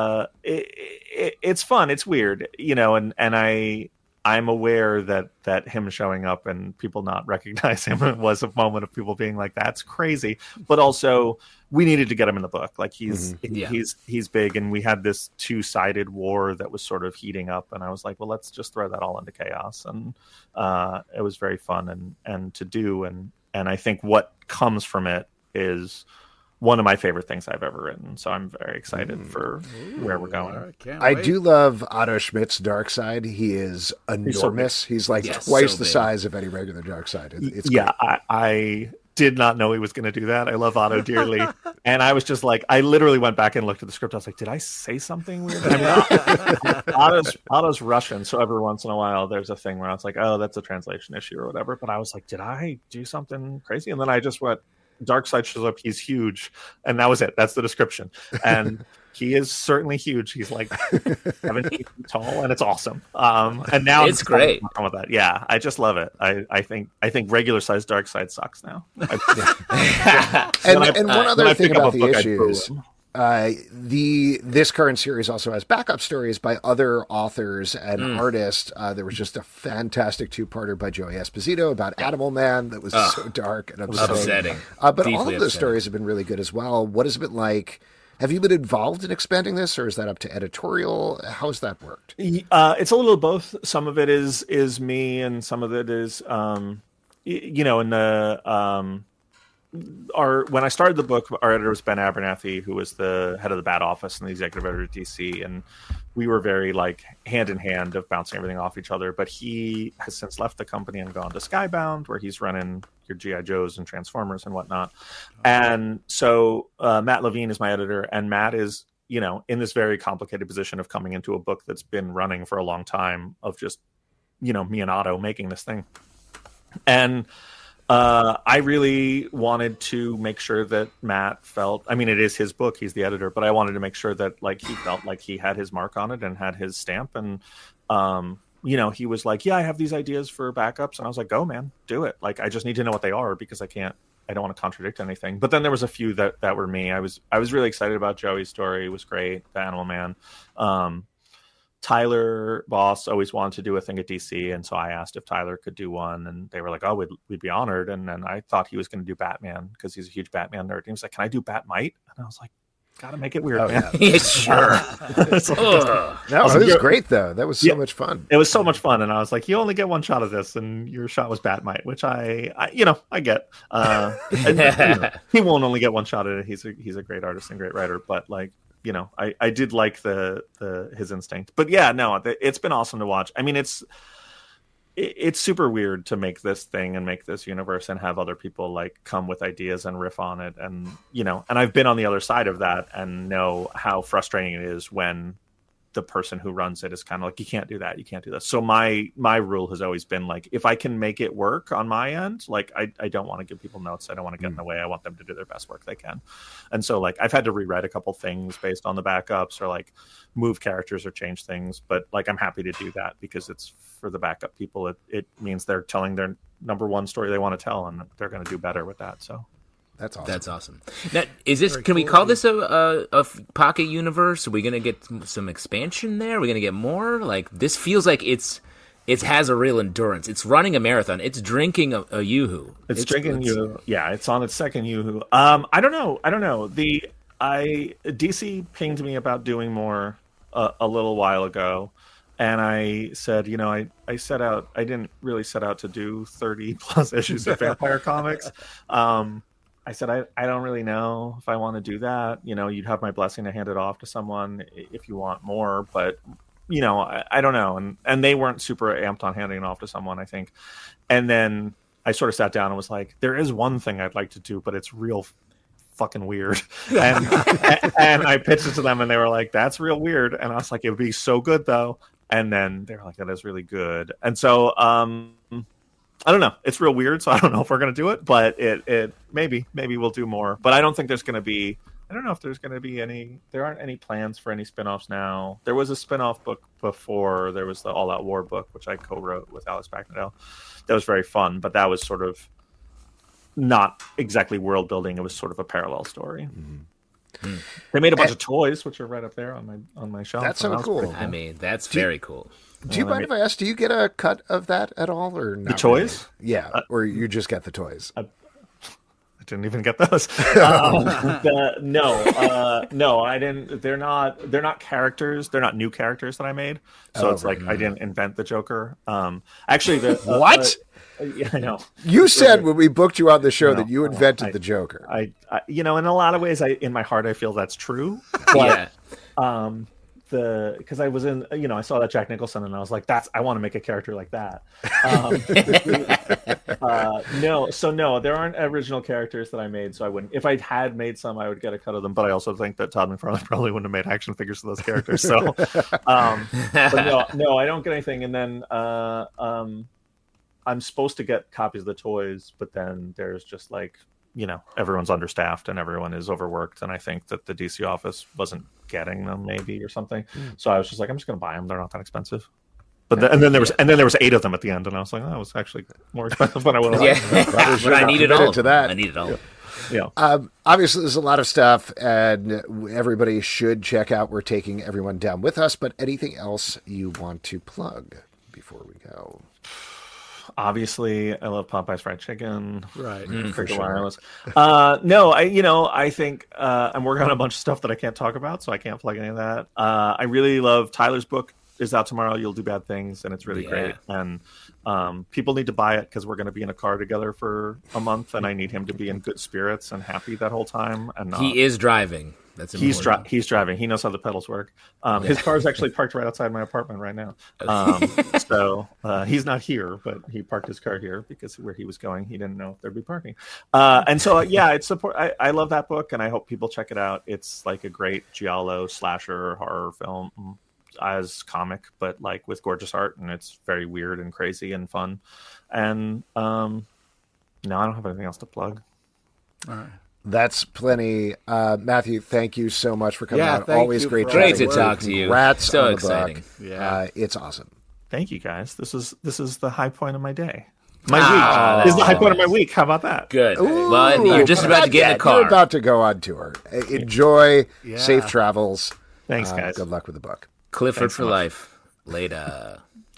it's fun. It's weird, and I'm aware that him showing up and people not recognize him was a moment of people being like, "That's crazy," but also we needed to get him in the book. Like he's big, and we had this 2-sided war that was sort of heating up, and I was like, well, let's just throw that all into chaos, and it was very fun and to do, and I think what comes from it is one of my favorite things I've ever written. So I'm very excited for where we're going. I do love Otto Schmidt's Darkseid. He is enormous. He's like twice the size of any regular Darkseid. It's great. I did not know he was going to do that. I love Otto dearly. And I was just like, I literally went back and looked at the script. I was like, did I say something weird? Otto's Russian. So every once in a while, there's a thing where I was like, oh, that's a translation issue or whatever. But I was like, did I do something crazy? And then I just went, Darkseid shows up, he's huge, and that was it. That's the description. And he is certainly huge. He's like 17 feet tall, and it's awesome. And now it's great. With that. Yeah, I just love it. I think regular sized Darkseid sucks now. And one other thing about the issues. This current series also has backup stories by other authors and artists. There was just a fantastic 2-parter by Joey Esposito about Animal Man that was so dark and upsetting. But Deeply all of those stories have been really good as well. What has it been like? Have you been involved in expanding this, or is that up to editorial? How's that worked? It's a little of both. Some of it is me, and some of it is, in the when I started the book, our editor was Ben Abernathy, who was the head of the Bat Office and the executive editor at DC, and we were very like hand in hand of bouncing everything off each other. But he has since left the company and gone to Skybound, where he's running your G.I. Joes and Transformers and whatnot. And so Matt Levine is my editor, and Matt is in this very complicated position of coming into a book that's been running for a long time, of just me and Otto making this thing. And I really wanted to make sure that Matt felt, I mean, it is his book, he's the editor, but I wanted to make sure that like he felt like he had his mark on it and had his stamp. And, he was like, yeah, I have these ideas for backups. And I was like, go, man, do it. Like, I just need to know what they are because I don't want to contradict anything. But then there was a few that were me. I was really excited about Joey's story. It was great. The Animal Man. Tyler Boss always wanted to do a thing at DC, and so I asked if Tyler could do one, and they were like, oh, we'd be honored. And then I thought he was going to do Batman because he's a huge Batman nerd. He was like, can I do Batmite? And I was like, gotta make it weird, man. Yeah, sure. It was great, though. That was so much fun. It was so much fun, and I was like, you only get one shot of this, and your shot was Batmite, which I get. He won't only get one shot at it. He's a great artist and great writer, but like, I did like his instinct. But yeah, no, it's been awesome to watch. I mean, it's super weird to make this thing and make this universe and have other people like come with ideas and riff on it. And, and I've been on the other side of that and know how frustrating it is when the person who runs it is kind of like, you can't do that. You can't do that. So my rule has always been like, if I can make it work on my end, like I don't want to give people notes. I don't want to get in the way. I want them to do their best work they can. And so like, I've had to rewrite a couple things based on the backups or like move characters or change things. But like, I'm happy to do that because it's for the backup people. It means they're telling their number one story they want to tell, and they're going to do better with that. So That's awesome. That's awesome. Now, is this? Can we call this a pocket universe? Are we going to get some expansion there? Are we going to get more? Like, this feels like it has a real endurance. It's running a marathon. It's drinking a Yoo-hoo. It's drinking Yoo-hoo. Yeah, it's on its second Yoo-hoo. I don't know. DC pinged me about doing more a little while ago, and I said, I set out. I didn't really set out to do 30 plus issues of Vampire Comics. I said, I don't really know if I want to do that. You'd have my blessing to hand it off to someone if you want more, but I don't know. And they weren't super amped on handing it off to someone, I think. And then I sort of sat down and was like, there is one thing I'd like to do, but it's real fucking weird. And I pitched it to them, and they were like, that's real weird. And I was like, it would be so good though. And then they were like, that is really good. And so, I don't know. It's real weird. So I don't know if we're going to do it, but it maybe we'll do more, but I don't think there's going to be, I don't know if there's going to be there aren't any plans for any spinoffs now. There was a spinoff book before. There was the All Out War book, which I co-wrote with Alex Bagnadel. That was very fun, but that was sort of not exactly world building. It was sort of a parallel story. Mm-hmm. They made a bunch of toys, which are right up there on my shelf. That's so cool. I mean, that's very cool. Do you mind if I ask, do you get a cut of that at all, or not? The toys? Really? Yeah, or you just get the toys? I didn't even get those. No, I didn't. They're not characters. They're not new characters that I made. So it's like I didn't invent the Joker. Actually, what? Yeah, I know. You said when we booked you on the show that you invented the Joker. I in a lot of ways, in my heart, I feel that's true. But, yeah. Because I was in, I saw that Jack Nicholson, and I was like, I want to make a character like that. No, there aren't original characters that I made, so I wouldn't. If I had made some, I would get a cut of them. But I also think that Todd McFarlane probably wouldn't have made action figures of those characters. So, but no, I don't get anything. And then I'm supposed to get copies of the toys, but then there's just like, everyone's understaffed and everyone is overworked, and I think that the DC office wasn't getting them maybe or something. So I was just like, I'm just going to buy them. They're not that expensive. But then there was 8 of them at the end, and I was like, that was actually more expensive than I would have. Yeah, but I needed all to that. I needed all. Yeah. Obviously, there's a lot of stuff, and everybody should check out We're Taking Everyone Down With Us. But anything else you want to plug before we go? Obviously, I love Popeye's fried chicken. Right. Cricket Wireless. No, I think I'm working on a bunch of stuff that I can't talk about, so I can't plug any of that. I really love Tyler's book. Is out tomorrow. You'll Do Bad Things, and it's really great. And people need to buy it because we're going to be in a car together for a month, and I need him to be in good spirits and happy that whole time. And he is driving. That's important. He's driving. He knows how the pedals work. His car is actually parked right outside my apartment right now. So he's not here, but he parked his car here because where he was going, he didn't know if there'd be parking. And so, it's support. I love that book, and I hope people check it out. It's like a great giallo slasher horror film as comic, but like with gorgeous art, and it's very weird and crazy and fun. And no, I don't have anything else to plug. All right. That's plenty. Matthew, thank you so much for coming on. Always great to talk to you. Congrats so on exciting. The book. Yeah, it's awesome. Thank you, guys. This is the high point of my day. My week. This is the high point of my week. How about that? Good. Ooh, well, you're just about to get in a car. You're about to go on tour. Enjoy. Safe travels. Thanks, guys. Good luck with the book. Clifford for life. Later.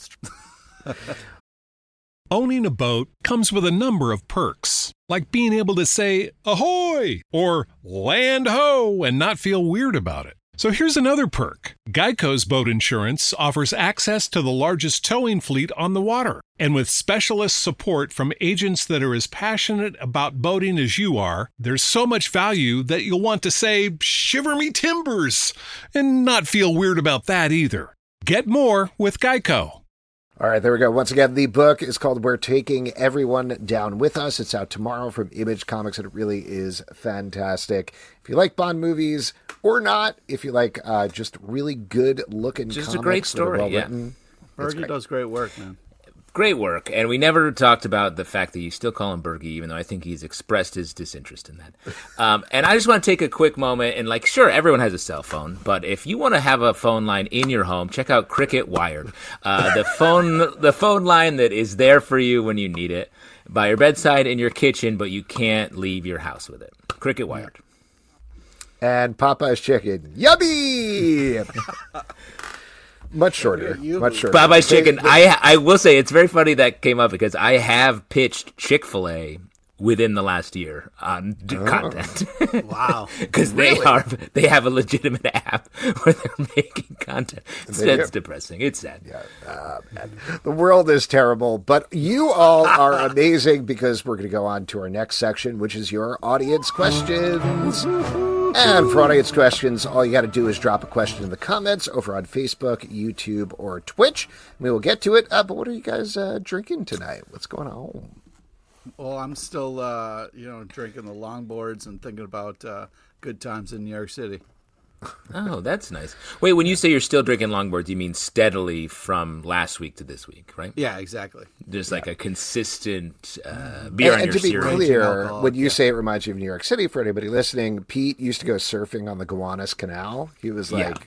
Owning a boat comes with a number of perks, like being able to say ahoy or land ho and not feel weird about it. So here's another perk. Geico's boat insurance offers access to the largest towing fleet on the water. And with specialist support from agents that are as passionate about boating as you are, there's so much value that you'll want to say, shiver me timbers, and not feel weird about that either. Get more with Geico. All right, there we go. Once again, the book is called We're Taking Everyone Down With Us. It's out tomorrow from Image Comics, and it really is fantastic. If you like Bond movies or not, if you like just really good-looking comics. Just a great story, well written, Bergie does great work, man. Great work. And we never talked about the fact that you still call him Bergie, even though I think he's expressed his disinterest in that. And I just want to take a quick moment and, like, sure, everyone has a cell phone, but if you want to have a phone line in your home, check out Cricket Wired, the phone line that is there for you when you need it, by your bedside, in your kitchen, but you can't leave your house with it. Cricket Wired. And Popeye's chicken. Yummy! Much shorter. Popeye's chicken. I will say it's very funny that came up because I have pitched Chick-fil-A within the last year on content. Wow. Because they have a legitimate app where they're making content. It's depressing. It's sad. Yeah, the world is terrible, but you all are amazing because we're going to go on to our next section, which is your audience questions. And for audience questions, all you got to do is drop a question in the comments over on Facebook, YouTube, or Twitch. We will get to it. But what are you guys drinking tonight? What's going on? Well, I'm still, drinking the longboards and thinking about good times in New York City. Oh, that's nice. Wait, when you say you're still drinking longboards, you mean steadily from last week to this week, right? Yeah, exactly. There's like a consistent beer on your to be cereal. clear, when you say it reminds you of New York City, for anybody listening, Pete used to go surfing on the Gowanus Canal. He was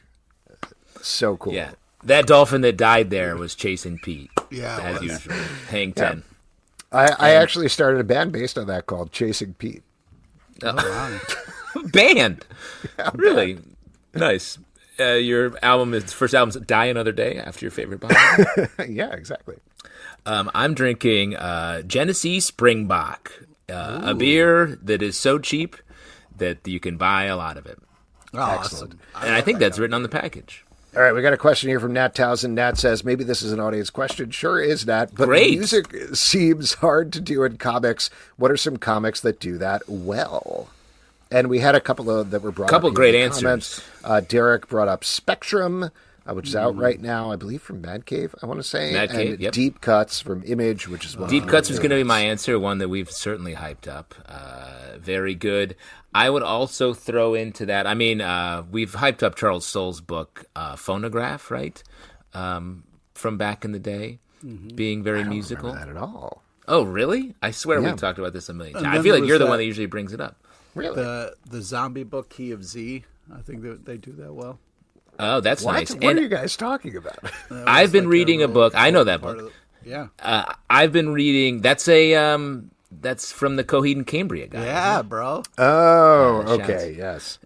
so cool. Yeah, that dolphin that died there was chasing Pete. Yeah, as usual. Hang 10. I actually started a band based on that called Chasing Pete. Oh, wow. Band? Yeah, really? Band. Nice. Your first album's Die Another Day, after your favorite band. Yeah, exactly. I'm drinking Genesee Springbok, a beer that is so cheap that you can buy a lot of it. Oh, excellent. And I think that's written on the package. All right, we got a question here from Nat Townsend. Nat says, maybe this is an audience question. Sure is, Nat. But Great. Music seems hard to do in comics. What are some comics that do that well? And we had a couple of that were brought up. Couple great answers. Derek brought up Spectrum, which is out right now, I believe, from Mad Cave, I want to say. Mad Cave, yep. Deep Cuts from Image, which is one. Deep Cuts was going to be my answer, one that we've certainly hyped up. Very good. I would also throw into that, we've hyped up Charles Soule's book, Phonograph, right? From back in the day, being very musical. I don't remember that at all. Oh, really? I swear we've talked about this a million times. I feel like you're the one that usually brings it up. Really? The zombie book, Key of Z, I think they do that well. Oh, that's nice. What are you guys talking about? I've been reading a book. I know that book. Yeah. I've been reading. That's from the Coheed and Cambria guy. Yeah, bro. Oh, okay. Yes.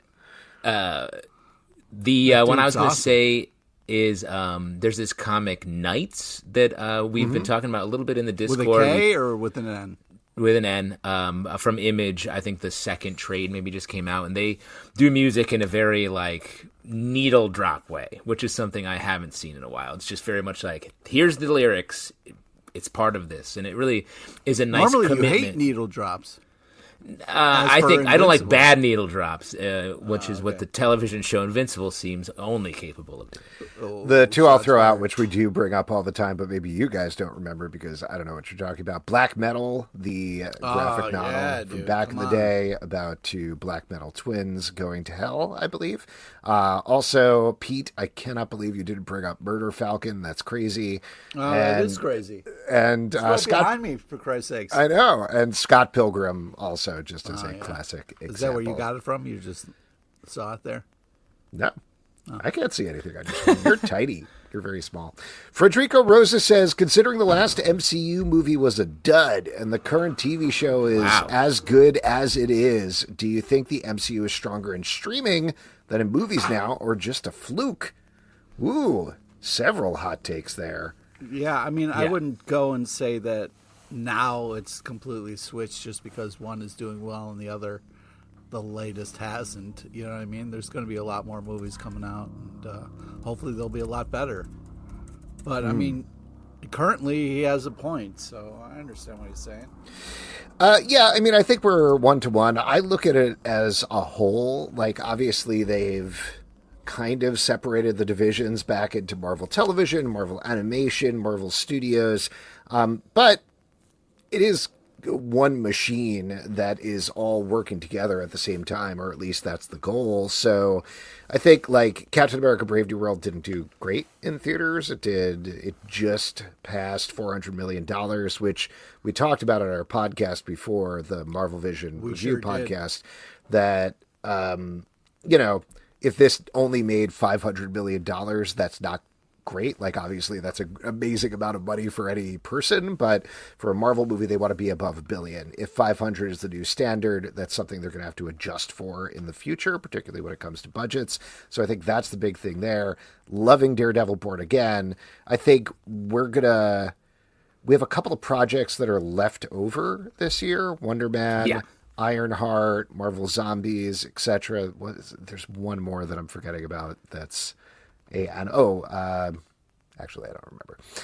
The one I was going to say is there's this comic Knights that we've been talking about a little bit in the Discord. With a K or with an N? With an N, from Image. I think the second trade maybe just came out, and they do music in a very needle drop way, which is something I haven't seen in a while. It's just very much like, here's the lyrics, it's part of this, and it really is a nice commitment. Normally you hate needle drops. I don't like bad needle drops, which is what the television show Invincible seems only capable of doing. The two I'll throw out, which we do bring up all the time, but maybe you guys don't remember because I don't know what you're talking about. Black Metal, the graphic novel from back in the day about two black metal twins going to hell, I believe. Also, Pete, I cannot believe you didn't bring up Murder Falcon. That's crazy. It is crazy. And it's right Scott, behind me, for Christ's sakes. I know. And Scott Pilgrim also, just as a classic example. Is that where you got it from? You just saw it there? No. I can't see anything. You're tiny. You're very small. Frederico Rosa says, considering the last MCU movie was a dud and the current TV show is as good as it is, do you think the MCU is stronger in streaming than in movies now, or just a fluke? Ooh, several hot takes there. Yeah, I wouldn't go and say that now it's completely switched just because one is doing well and the other, the latest, hasn't. You know what I mean? There's going to be a lot more movies coming out, and hopefully they'll be a lot better. But currently he has a point, so I understand what he's saying. I think we're 1-to-1. I look at it as a whole. Obviously they've kind of separated the divisions back into Marvel Television, Marvel Animation, Marvel Studios, but it is one machine that is all working together at the same time, or at least that's the goal. So I think like Captain America Brave New World didn't do great in theaters. It just passed $400 million, which we talked about on our podcast before, the Marvel Vision Review podcast, that, if this only made $500 million, that's not great. Like, obviously, that's an amazing amount of money for any person, but for a Marvel movie, they want to be above $1 billion. If 500 is the new standard, that's something they're going to have to adjust for in the future, particularly when it comes to budgets. So I think that's the big thing there. Loving Daredevil Born Again. I think we have a couple of projects that are left over this year. Wonder Man, Ironheart, Marvel Zombies, etc. There's one more that I'm forgetting about that's actually, I don't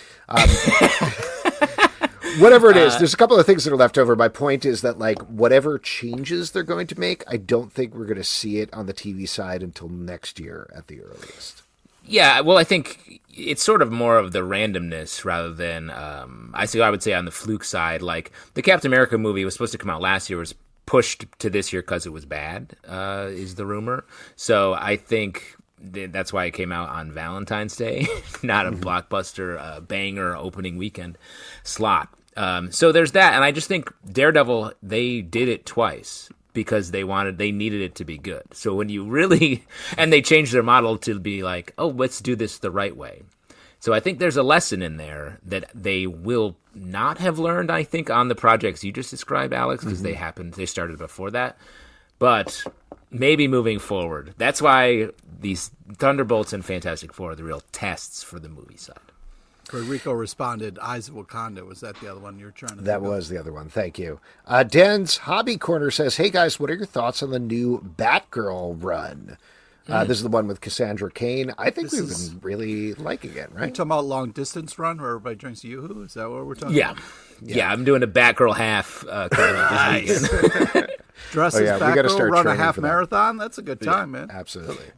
remember. Whatever it is, there's a couple of things that are left over. My point is that, like, whatever changes they're going to make, I don't think we're going to see it on the TV side until next year at the earliest. Yeah, well, I think it's sort of more of the randomness rather than, I would say on the fluke side, like, the Captain America movie was supposed to come out last year, was pushed to this year because it was bad, is the rumor. So I think that's why it came out on Valentine's Day, not a blockbuster banger opening weekend slot. So there's that, and I just think Daredevil, they did it twice because they needed it to be good. So when you really, and they changed their model to be like, oh, let's do this the right way. So I think there's a lesson in there that they will not have learned, I think, on the projects you just described, Alex, because they started before that. But maybe moving forward. That's why these Thunderbolts and Fantastic Four are the real tests for the movie side. Rico responded, Eyes of Wakanda. Was that the other one you were trying to That was the other one. Thank you. Dan's Hobby Corner says, hey, guys, what are your thoughts on the new Batgirl run? This is the one with Cassandra Cain. I think we've been really liking it, right? You're talking about long distance run where everybody drinks Yoo-hoo? Is that what we're talking about? Yeah, I'm doing a Batgirl half this weekend. Dress as Batgirl, run a half marathon? That's a good time, man. Absolutely.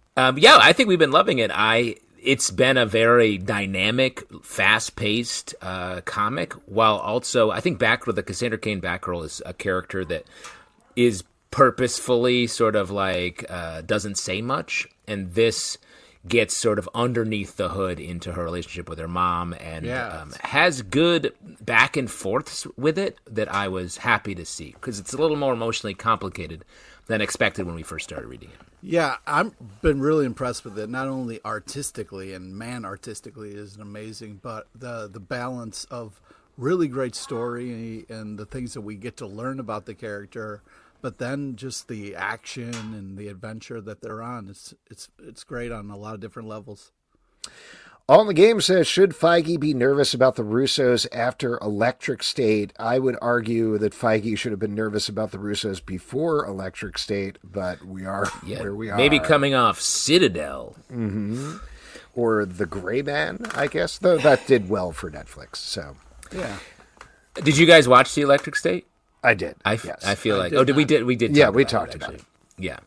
I think we've been loving it. It's been a very dynamic, fast-paced comic, while also, I think the Cassandra Cain Batgirl is a character that is purposefully sort of like doesn't say much, and this gets sort of underneath the hood into her relationship with her mom, and has good back and forths with it that I was happy to see, because it's a little more emotionally complicated than expected when we first started reading it. Yeah, I've been really impressed with it, not only artistically, and man, artistically is amazing, but the balance of really great story and the things that we get to learn about the character, but then just the action and the adventure that they're on. It's great on a lot of different levels. All in the Game says, should Feige be nervous about the Russos after Electric State? I would argue that Feige should have been nervous about the Russos before Electric State, but we are where we are. Maybe coming off Citadel. Mm-hmm. Or The Gray Man, I guess, though that did well for Netflix. So, yeah. Did you guys watch The Electric State? I did. Yes. I feel like. We did. Yeah, we talked about it. Yeah.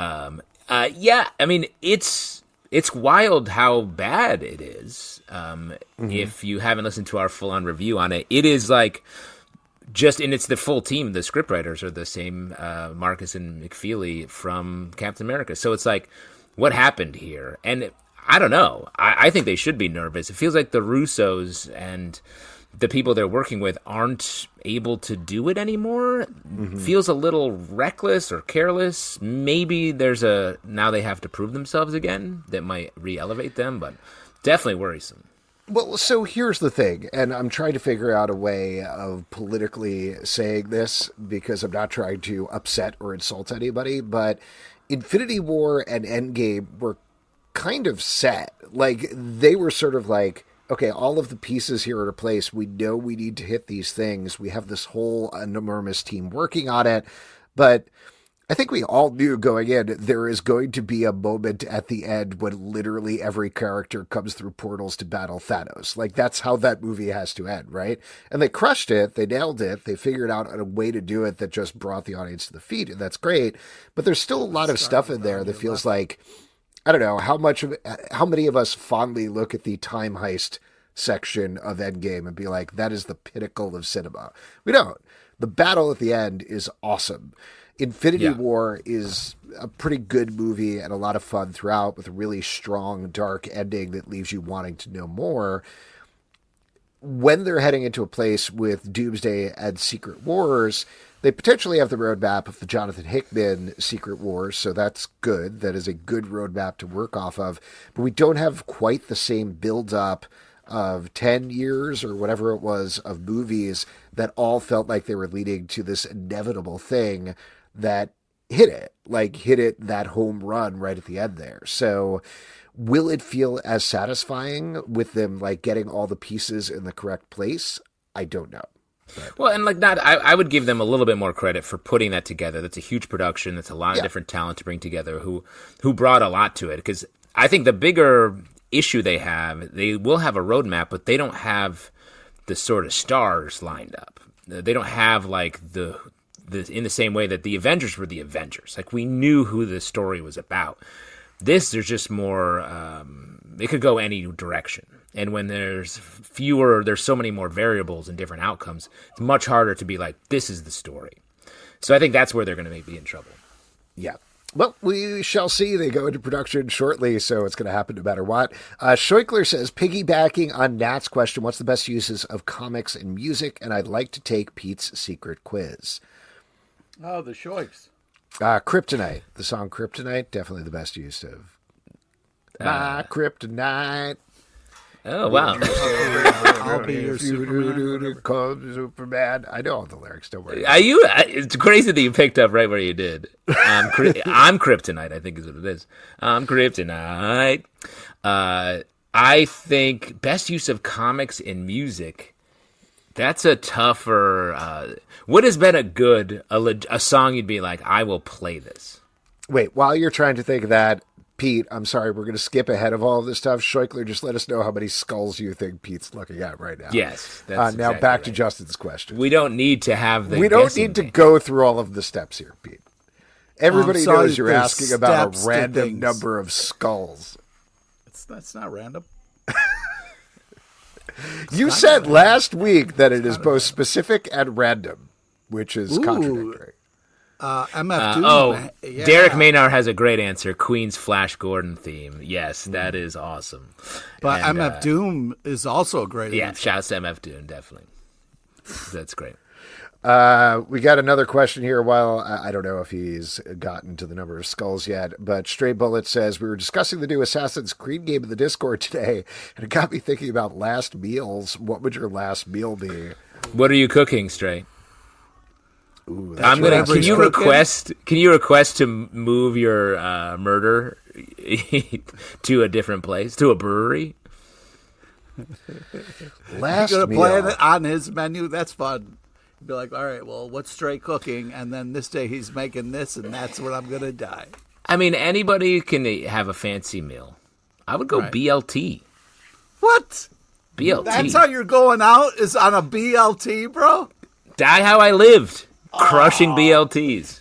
I mean, it's wild how bad it is. If you haven't listened to our full-on review on it, it is like and it's the full team. The scriptwriters are the same, Marcus and McFeely from Captain America. So it's like, what happened here? And I don't know. I think they should be nervous. It feels like the Russos and the people they're working with aren't able to do it anymore. Feels a little reckless or careless. Maybe now they have to prove themselves again that might re-elevate them, but definitely worrisome. Well, so here's the thing, and I'm trying to figure out a way of politically saying this because I'm not trying to upset or insult anybody, but Infinity War and Endgame were kind of set. Like, they were sort of like, okay, all of the pieces here are in place. We know we need to hit these things. We have this whole enormous team working on it. But I think we all knew going in, there is going to be a moment at the end when literally every character comes through portals to battle Thanos. Like, that's how that movie has to end, right? And they crushed it. They nailed it. They figured out a way to do it that just brought the audience to the feet, and that's great. But there's still a lot of stuff in there that feels like, I don't know, how many of us fondly look at the time heist section of Endgame and be like, that is the pinnacle of cinema. We don't. The battle at the end is awesome. Infinity War is a pretty good movie and a lot of fun throughout, with a really strong, dark ending that leaves you wanting to know more. When they're heading into a place with Doomsday and Secret Wars, they potentially have the roadmap of the Jonathan Hickman Secret Wars, so that's good. That is a good roadmap to work off of. But we don't have quite the same build-up of 10 years or whatever it was of movies that all felt like they were leading to this inevitable thing that hit it that home run right at the end there. So will it feel as satisfying with them like getting all the pieces in the correct place? I don't know. But. Well, and like that, I would give them a little bit more credit for putting that together. That's a huge production. That's a lot of different talent to bring together who brought a lot to it. Because I think the bigger issue they will have a roadmap, but they don't have the sort of stars lined up. They don't have like the in the same way that the Avengers were the Avengers. Like we knew who the story was about. There's just more. It could go any direction. And when there's so many more variables and different outcomes, it's much harder to be like, this is the story. So I think that's where they're going to be in trouble. Yeah. Well, we shall see. They go into production shortly, so it's going to happen no matter what. Scheuchler says, piggybacking on Nat's question, what's the best uses of comics and music? And I'd like to take Pete's secret quiz. Oh, the Shoiks. Kryptonite. The song Kryptonite, definitely the best use of my Kryptonite. Oh, wow. I'll be your Superman. I know all the lyrics, don't worry. It's crazy that you picked up right where you did. I'm Kryptonite, I think is what it is. I'm Kryptonite. I think best use of comics in music, that's a tougher... what has been a song you'd be like, I will play this? Wait, while you're trying to think of that, Pete, I'm sorry, we're going to skip ahead of all of this stuff. Scheuchler, just let us know how many skulls you think Pete's looking at right now. Yes. That's now exactly back to Justin's question. We don't need to have the We don't need to go through all of the steps here, Pete. Everybody knows you're asking about a random number of skulls. That's not random. You said last week that it is both specific and random, which is contradictory. MF Doom. Yeah. Derek Maynard has a great answer. Queen's Flash Gordon theme. Yes, that is awesome. But MF Doom is also a great answer. Yeah, shouts to MF Doom, definitely. That's great. We got another question here. While I don't know if he's gotten to the number of skulls yet, but Stray Bullet says, we were discussing the new Assassin's Creed game in the Discord today, and it got me thinking about last meals. What would your last meal be? What are you cooking, Stray? Ooh, Can you request to move your murder to a different place, to a brewery? Last You're meal. gonna play it on his menu. That's fun. You'd be like, all right, well, what's Stray cooking? And then this day he's making this, and that's when I'm gonna die. I mean, anybody can have a fancy meal. I would go BLT. What? BLT. That's how you're going out? Is on a BLT, bro? Die how I lived. Crushing BLTs.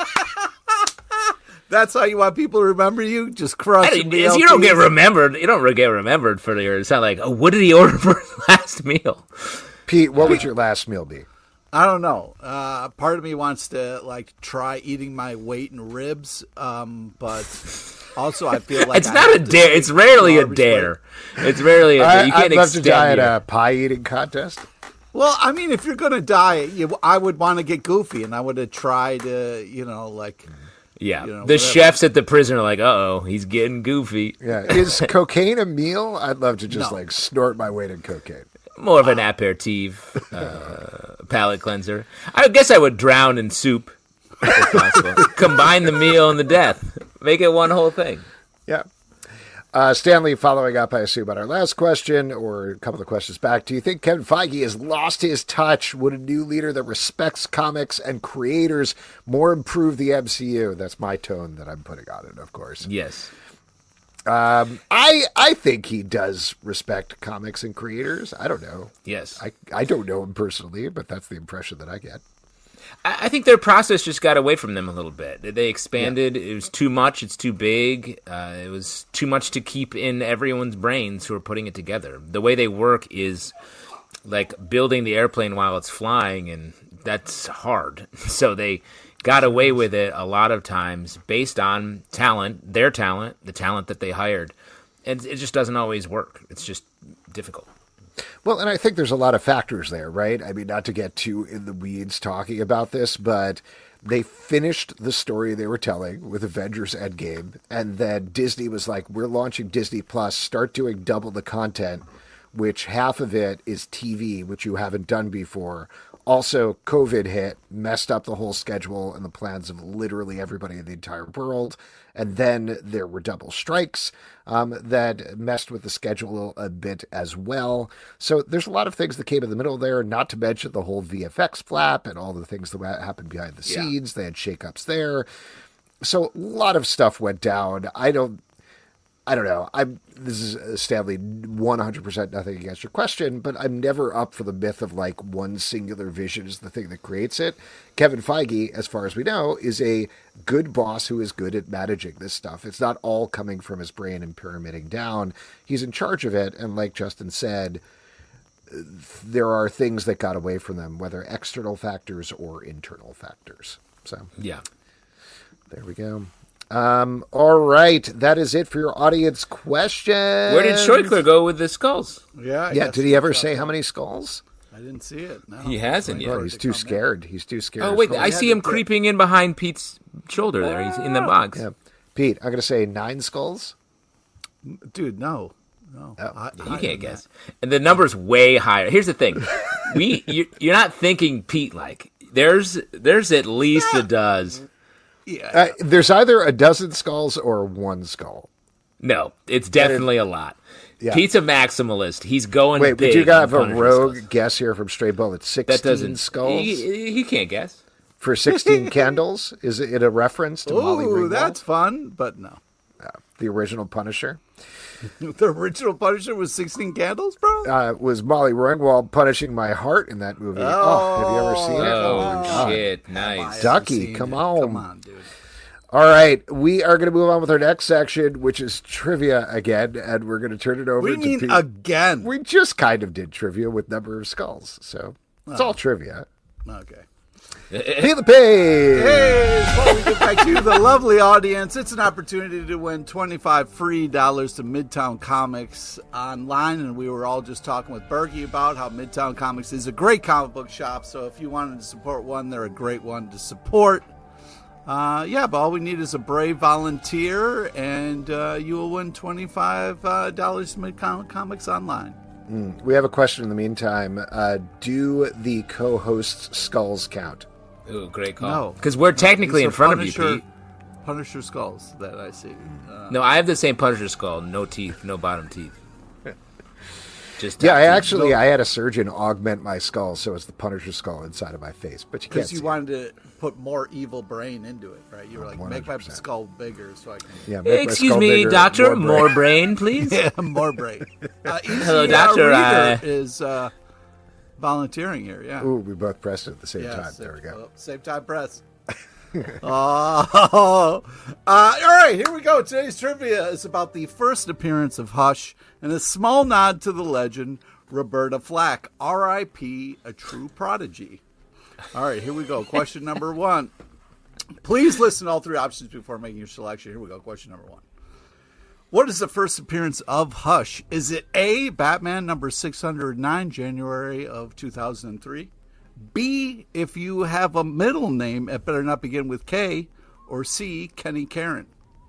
That's how you want people to remember you? Just crushing BLTs? You don't get remembered. You don't get remembered for your... It's not like, oh, what did he order for his last meal? Pete, what would your last meal be? I don't know. Part of me wants to try eating my weight in ribs, but also I feel like it's not a dare. It's rarely a dare. It's rarely a dare. You can't I'd love to die at your... a pie eating contest. Well, I mean, if you're gonna die, I would want to get goofy, and I would have tried to, Yeah, the whatever. Chefs at the prison are like, uh-oh, he's getting goofy. Yeah, is cocaine a meal? I'd love to just snort my weight in cocaine. More of an aperitif, palate cleanser. I guess I would drown in soup if possible. Combine the meal and the death. Make it one whole thing. Yeah. Stanley, following up, I assume, on our last question, or a couple of questions back, do you think Kevin Feige has lost his touch? Would a new leader that respects comics and creators more improve the MCU? That's my tone that I'm putting on it, of course. Yes. I think he does respect comics and creators. I don't know. Yes. I don't know him personally, but that's the impression that I get. I think their process just got away from them a little bit. They expanded. It was too much. It's too big. It was too much to keep in everyone's brains who are putting it together. The way they work is like building the airplane while it's flying, and that's hard. So they got away with it a lot of times based on talent, their talent, the talent that they hired. And it just doesn't always work. It's just difficult. Well, and I think there's a lot of factors there, right? I mean, not to get too in the weeds talking about this, but they finished the story they were telling with Avengers Endgame, and then Disney was like, we're launching Disney Plus, start doing double the content, which half of it is TV, which you haven't done before. Also, COVID hit, messed up the whole schedule and the plans of literally everybody in the entire world. And then there were double strikes that messed with the schedule a bit as well. So there's a lot of things that came in the middle there, not to mention the whole VFX flap and all the things that happened behind the scenes. They had shakeups there. So a lot of stuff went down. I don't know. This is Stanley, 100% nothing against your question, but I'm never up for the myth of like one singular vision is the thing that creates it. Kevin Feige, as far as we know, is a good boss who is good at managing this stuff. It's not all coming from his brain and pyramiding down. He's in charge of it. And like Justin said, there are things that got away from them, whether external factors or internal factors. So yeah, there we go. All right, that is it for your audience question. Where did Scheuchler go with the skulls? Yeah. Did he ever say how many skulls? I didn't see it. No. He hasn't yet. Oh, he's too scared. He's too scared. Oh wait, I see him creeping in behind Pete's shoulder. There, he's in the box. Yeah. Pete, I'm going to say 9 skulls. Dude, no. Oh. You can't guess. And the number's way higher. Here's the thing: you're not thinking Pete like. There's at least a dozen. Yeah. There's either a dozen skulls or 1 skull. No, it's definitely a lot. Yeah. Pete's a maximalist. He's going big. Wait, but you got a rogue guess here from Stray Bullet. 16 skulls? He can't guess. For 16 candles? Is it a reference to Molly Ringwald? Ooh, that's fun, but no. The original Punisher? The original Punisher was 16 candles, bro? Was Molly Ringwald punishing my heart in that movie? Oh, have you ever seen it? Oh, shit. Nice. Ducky, come on. Come on, dude. All right, we are going to move on with our next section, which is trivia again, and we're going to turn it over to Pete. Again? We just kind of did trivia with number of skulls, so it's all trivia. Okay. Pete the Pig! Hey, before we get back to the lovely audience, it's an opportunity to win $25 free to Midtown Comics online, and we were all just talking with Berkey about how Midtown Comics is a great comic book shop, so if you wanted to support one, they're a great one to support. But all we need is a brave volunteer, and you will win $25 to Midtown Comics online. We have a question in the meantime. Do the co-hosts' skulls count? Ooh, great call. No. Because we're technically in front of you, Pete. Punisher skulls that I see. No, I have the same Punisher skull. No teeth, no bottom teeth. Just I had a surgeon augment my skull so it's the Punisher skull inside of my face, but you can't. Because you wanted to put more evil brain into it, right? You were like, 100%. Make my skull bigger so I can. Yeah. Excuse me, bigger, doctor. More brain, please. Yeah, more brain. Hello, doctor. Is volunteering here. Yeah. Ooh, we both pressed it at the same time. There we go. Same time press. All right, here we go. Today's trivia is about the first appearance of Hush and a small nod to the legend Roberta Flack, R.I.P., a true prodigy. All right, here we go. Question number 1. Please listen to all 3 options before making your selection. Here we go. Question number 1. What is the first appearance of Hush? Is it A, Batman number 609, January of 2003? B, if you have a middle name, it better not begin with K, or C, Kenny Karen.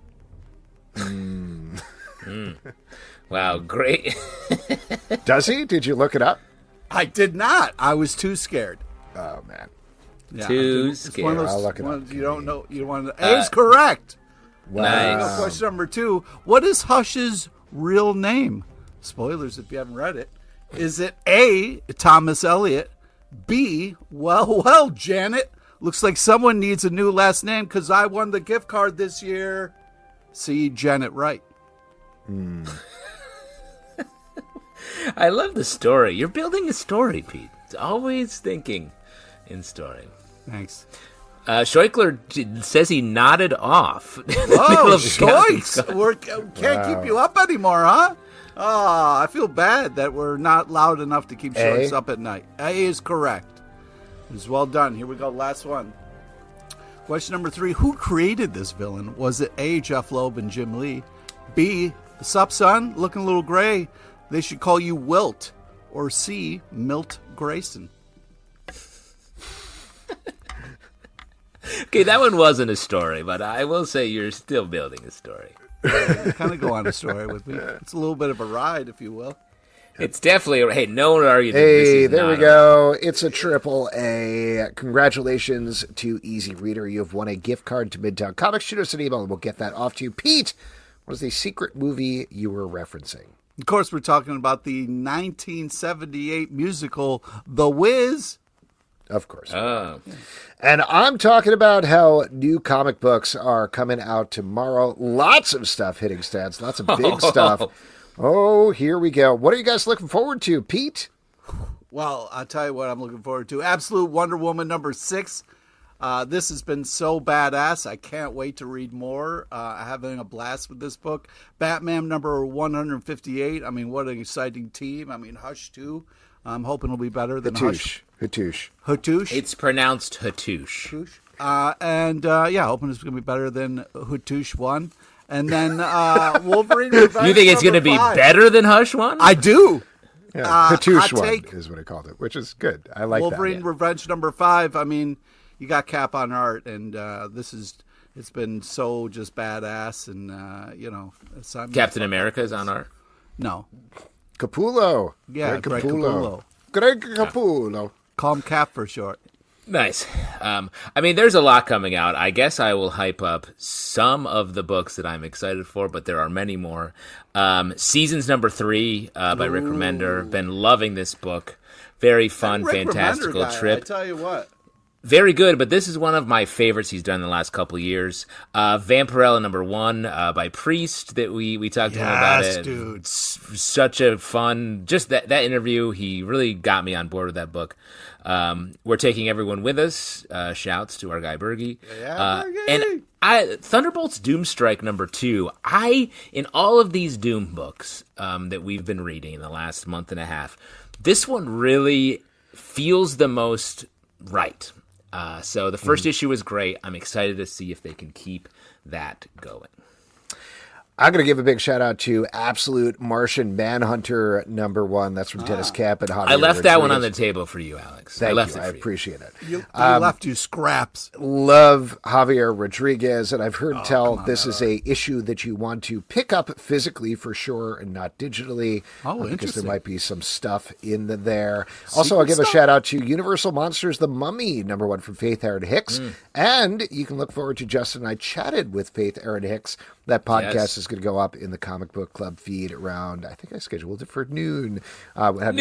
Wow, great. Does he? Did you look it up? I did not. I was too scared. Oh, man. Yeah, too scared. I'll look it up. You don't know. You want to. A is correct. Wow. Nice. Question number 2. What is Hush's real name? Spoilers if you haven't read it. Is it A, Thomas Elliott? B, well, Janet. Looks like someone needs a new last name because I won the gift card this year. C, Janet Wright. I love the story. You're building a story, Pete. It's always thinking in story. Thanks. Scheuchler says he nodded off. Oh, Scheuchs! Can't keep you up anymore, huh? Oh, I feel bad that we're not loud enough to keep Scheuchs up at night. A is correct. It was well done. Here we go, last one. Question number 3. Who created this villain? Was it A, Jeff Loeb and Jim Lee? B, sup, son? Looking a little gray. They should call you Wilt. Or C, Milt Grayson? Okay, that one wasn't a story, but I will say you're still building a story. You kind of go on a story with me. It's a little bit of a ride, if you will. It's definitely hey. No one argued. Hey, there we go. It's a triple A. Congratulations to Easy Reader. You have won a gift card to Midtown Comics. Shoot us an email and we'll get that off to you. Pete, what is the secret movie you were referencing? Of course, we're talking about the 1978 musical The Wiz. Of course. Oh. And I'm talking about how new comic books are coming out tomorrow. Lots of stuff hitting stats. Lots of big stuff. Oh, here we go. What are you guys looking forward to, Pete? Well, I'll tell you what I'm looking forward to. Absolute Wonder Woman number 6. This has been so badass. I can't wait to read more. I'm having a blast with this book. Batman number 158. I mean, what an exciting team. I mean, Hush, too. I'm hoping it'll be better than Hush. Hatouche. It's pronounced Hatouche. Hoping it's going to be better than Hatouche 1. And then Wolverine Revenge. You think it's going to be better than Hush 1? I do. Yeah, Hatouche 1 is what I called it, which is good. I like Wolverine Revenge number 5. I mean, you got Cap on art, and it's been so just badass, and Captain America is on art. No, Capullo. Yeah, Greg Capullo. Greg Capullo. Call him Cap for short. Nice. I mean, there's a lot coming out. I guess I will hype up some of the books that I'm excited for, but there are many more. Seasons number 3 by Rick Remender. Been loving this book. Very fun, fantastical trip. I tell you what. Very good, but this is one of my favorites he's done in the last couple of years. Vampirella number 1 by Priest that we talked to him about it. Dude. Such a fun, just that interview. He really got me on board with that book. We're taking everyone with us. Shouts to our guy Bergie. Yeah, Bergie. And Thunderbolt's Doomstrike number 2. In all of these Doom books that we've been reading in the last month and a half, this one really feels the most right. So the first issue was great. I'm excited to see if they can keep that going. I'm going to give a big shout out to Absolute Martian Manhunter number 1. That's from Dennis Camp and Javier I left that one on the table for you, Alex. Thank you. I appreciate it. You left you scraps. Love Javier Rodriguez, and I've heard tell this is a issue that you want to pick up physically for sure and not digitally. Because there might be some stuff in there. Also, I'll give a shout out to Universal Monsters The Mummy number 1 from Faith Erin Hicks. And you can look forward to Justin and I chatted with Faith Erin Hicks. That podcast is going to go up in the Comic Book Club feed around, I think I scheduled it for noon. We had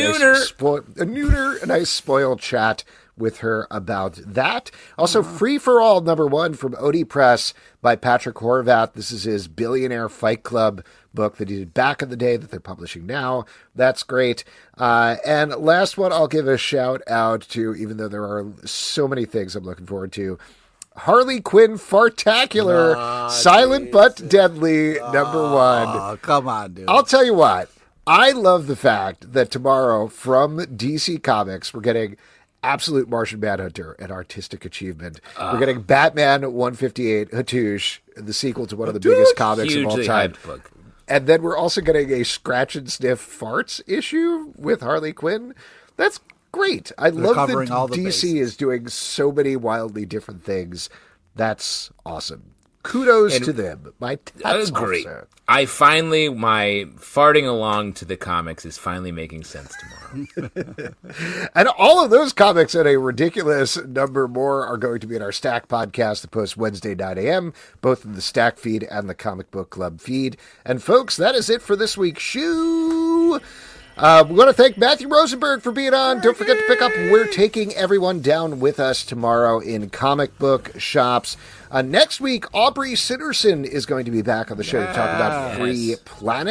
a nice spoiled chat with her about that. Also, Free for All number 1 from Odie Press by Patrick Horvath. This is his Billionaire Fight Club book that he did back in the day that they're publishing now. That's great. And last one, I'll give a shout out to, even though there are so many things I'm looking forward to, Harley Quinn Fartacular, Silent but Deadly, number 1. Oh, come on, dude. I'll tell you what. I love the fact that tomorrow from DC Comics, we're getting Absolute Martian Manhunter, an artistic achievement. We're getting Batman 158, Hatouche, the sequel to one of the biggest comics of all time. Book. And then we're also getting a Scratch and Sniff Farts issue with Harley Quinn. That's great. I love that DC is doing so many wildly different things. That's awesome. Kudos to them. That was great. My farting along to the comics is finally making sense tomorrow. And all of those comics and a ridiculous number more are going to be in our Stack podcast that posts Wednesday 9 a.m., both in the Stack feed and the Comic Book Club feed. And folks, that is it for this week's shoe. We want to thank Matthew Rosenberg for being on. Don't forget to pick up We're Taking Everyone Down with us tomorrow in comic book shops. Next week, Aubrey Sitterson is going to be back on the show to talk about Free Planet.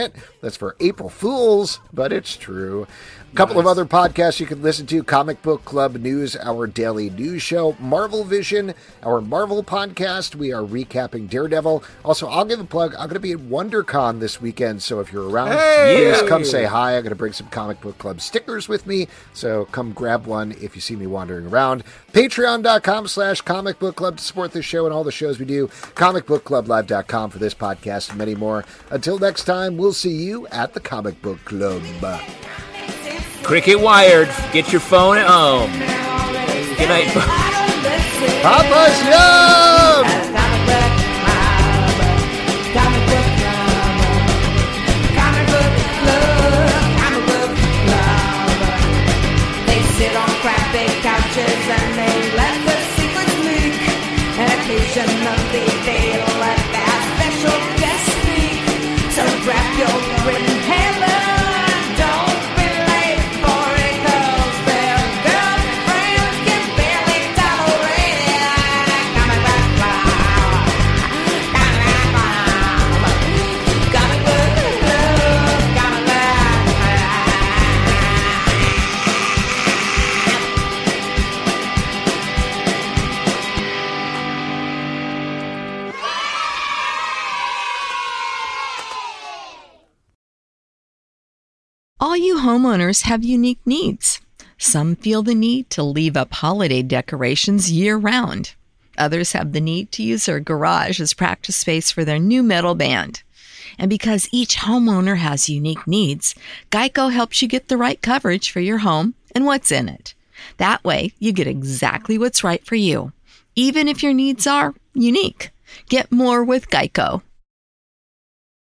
That's for April Fools, but it's true. A couple of other podcasts you can listen to: Comic Book Club News, our daily news show; Marvel Vision, our Marvel podcast. We are recapping Daredevil. Also, I'll give a plug. I'm going to be at WonderCon this weekend, so if you're around, please come say hi. I'm going to bring some Comic Book Club stickers with me, so come grab one if you see me wandering around. Patreon.com/Comic Book Club to support this show and all the shows we do. ComicBookClubLive.com for this podcast and many more. Until next time, we'll see you at the Comic Book Club. Cricket wired. Get your phone at home. Good night. Papa's Yum! They sit on crappy couches and they let the secrets leak. And occasionally they'll let their special guest speak. So grab your written hammer. All you homeowners have unique needs. Some feel the need to leave up holiday decorations year-round. Others have the need to use their garage as practice space for their new metal band. And because each homeowner has unique needs, Geico helps you get the right coverage for your home and what's in it. That way, you get exactly what's right for you, even if your needs are unique. Get more with Geico.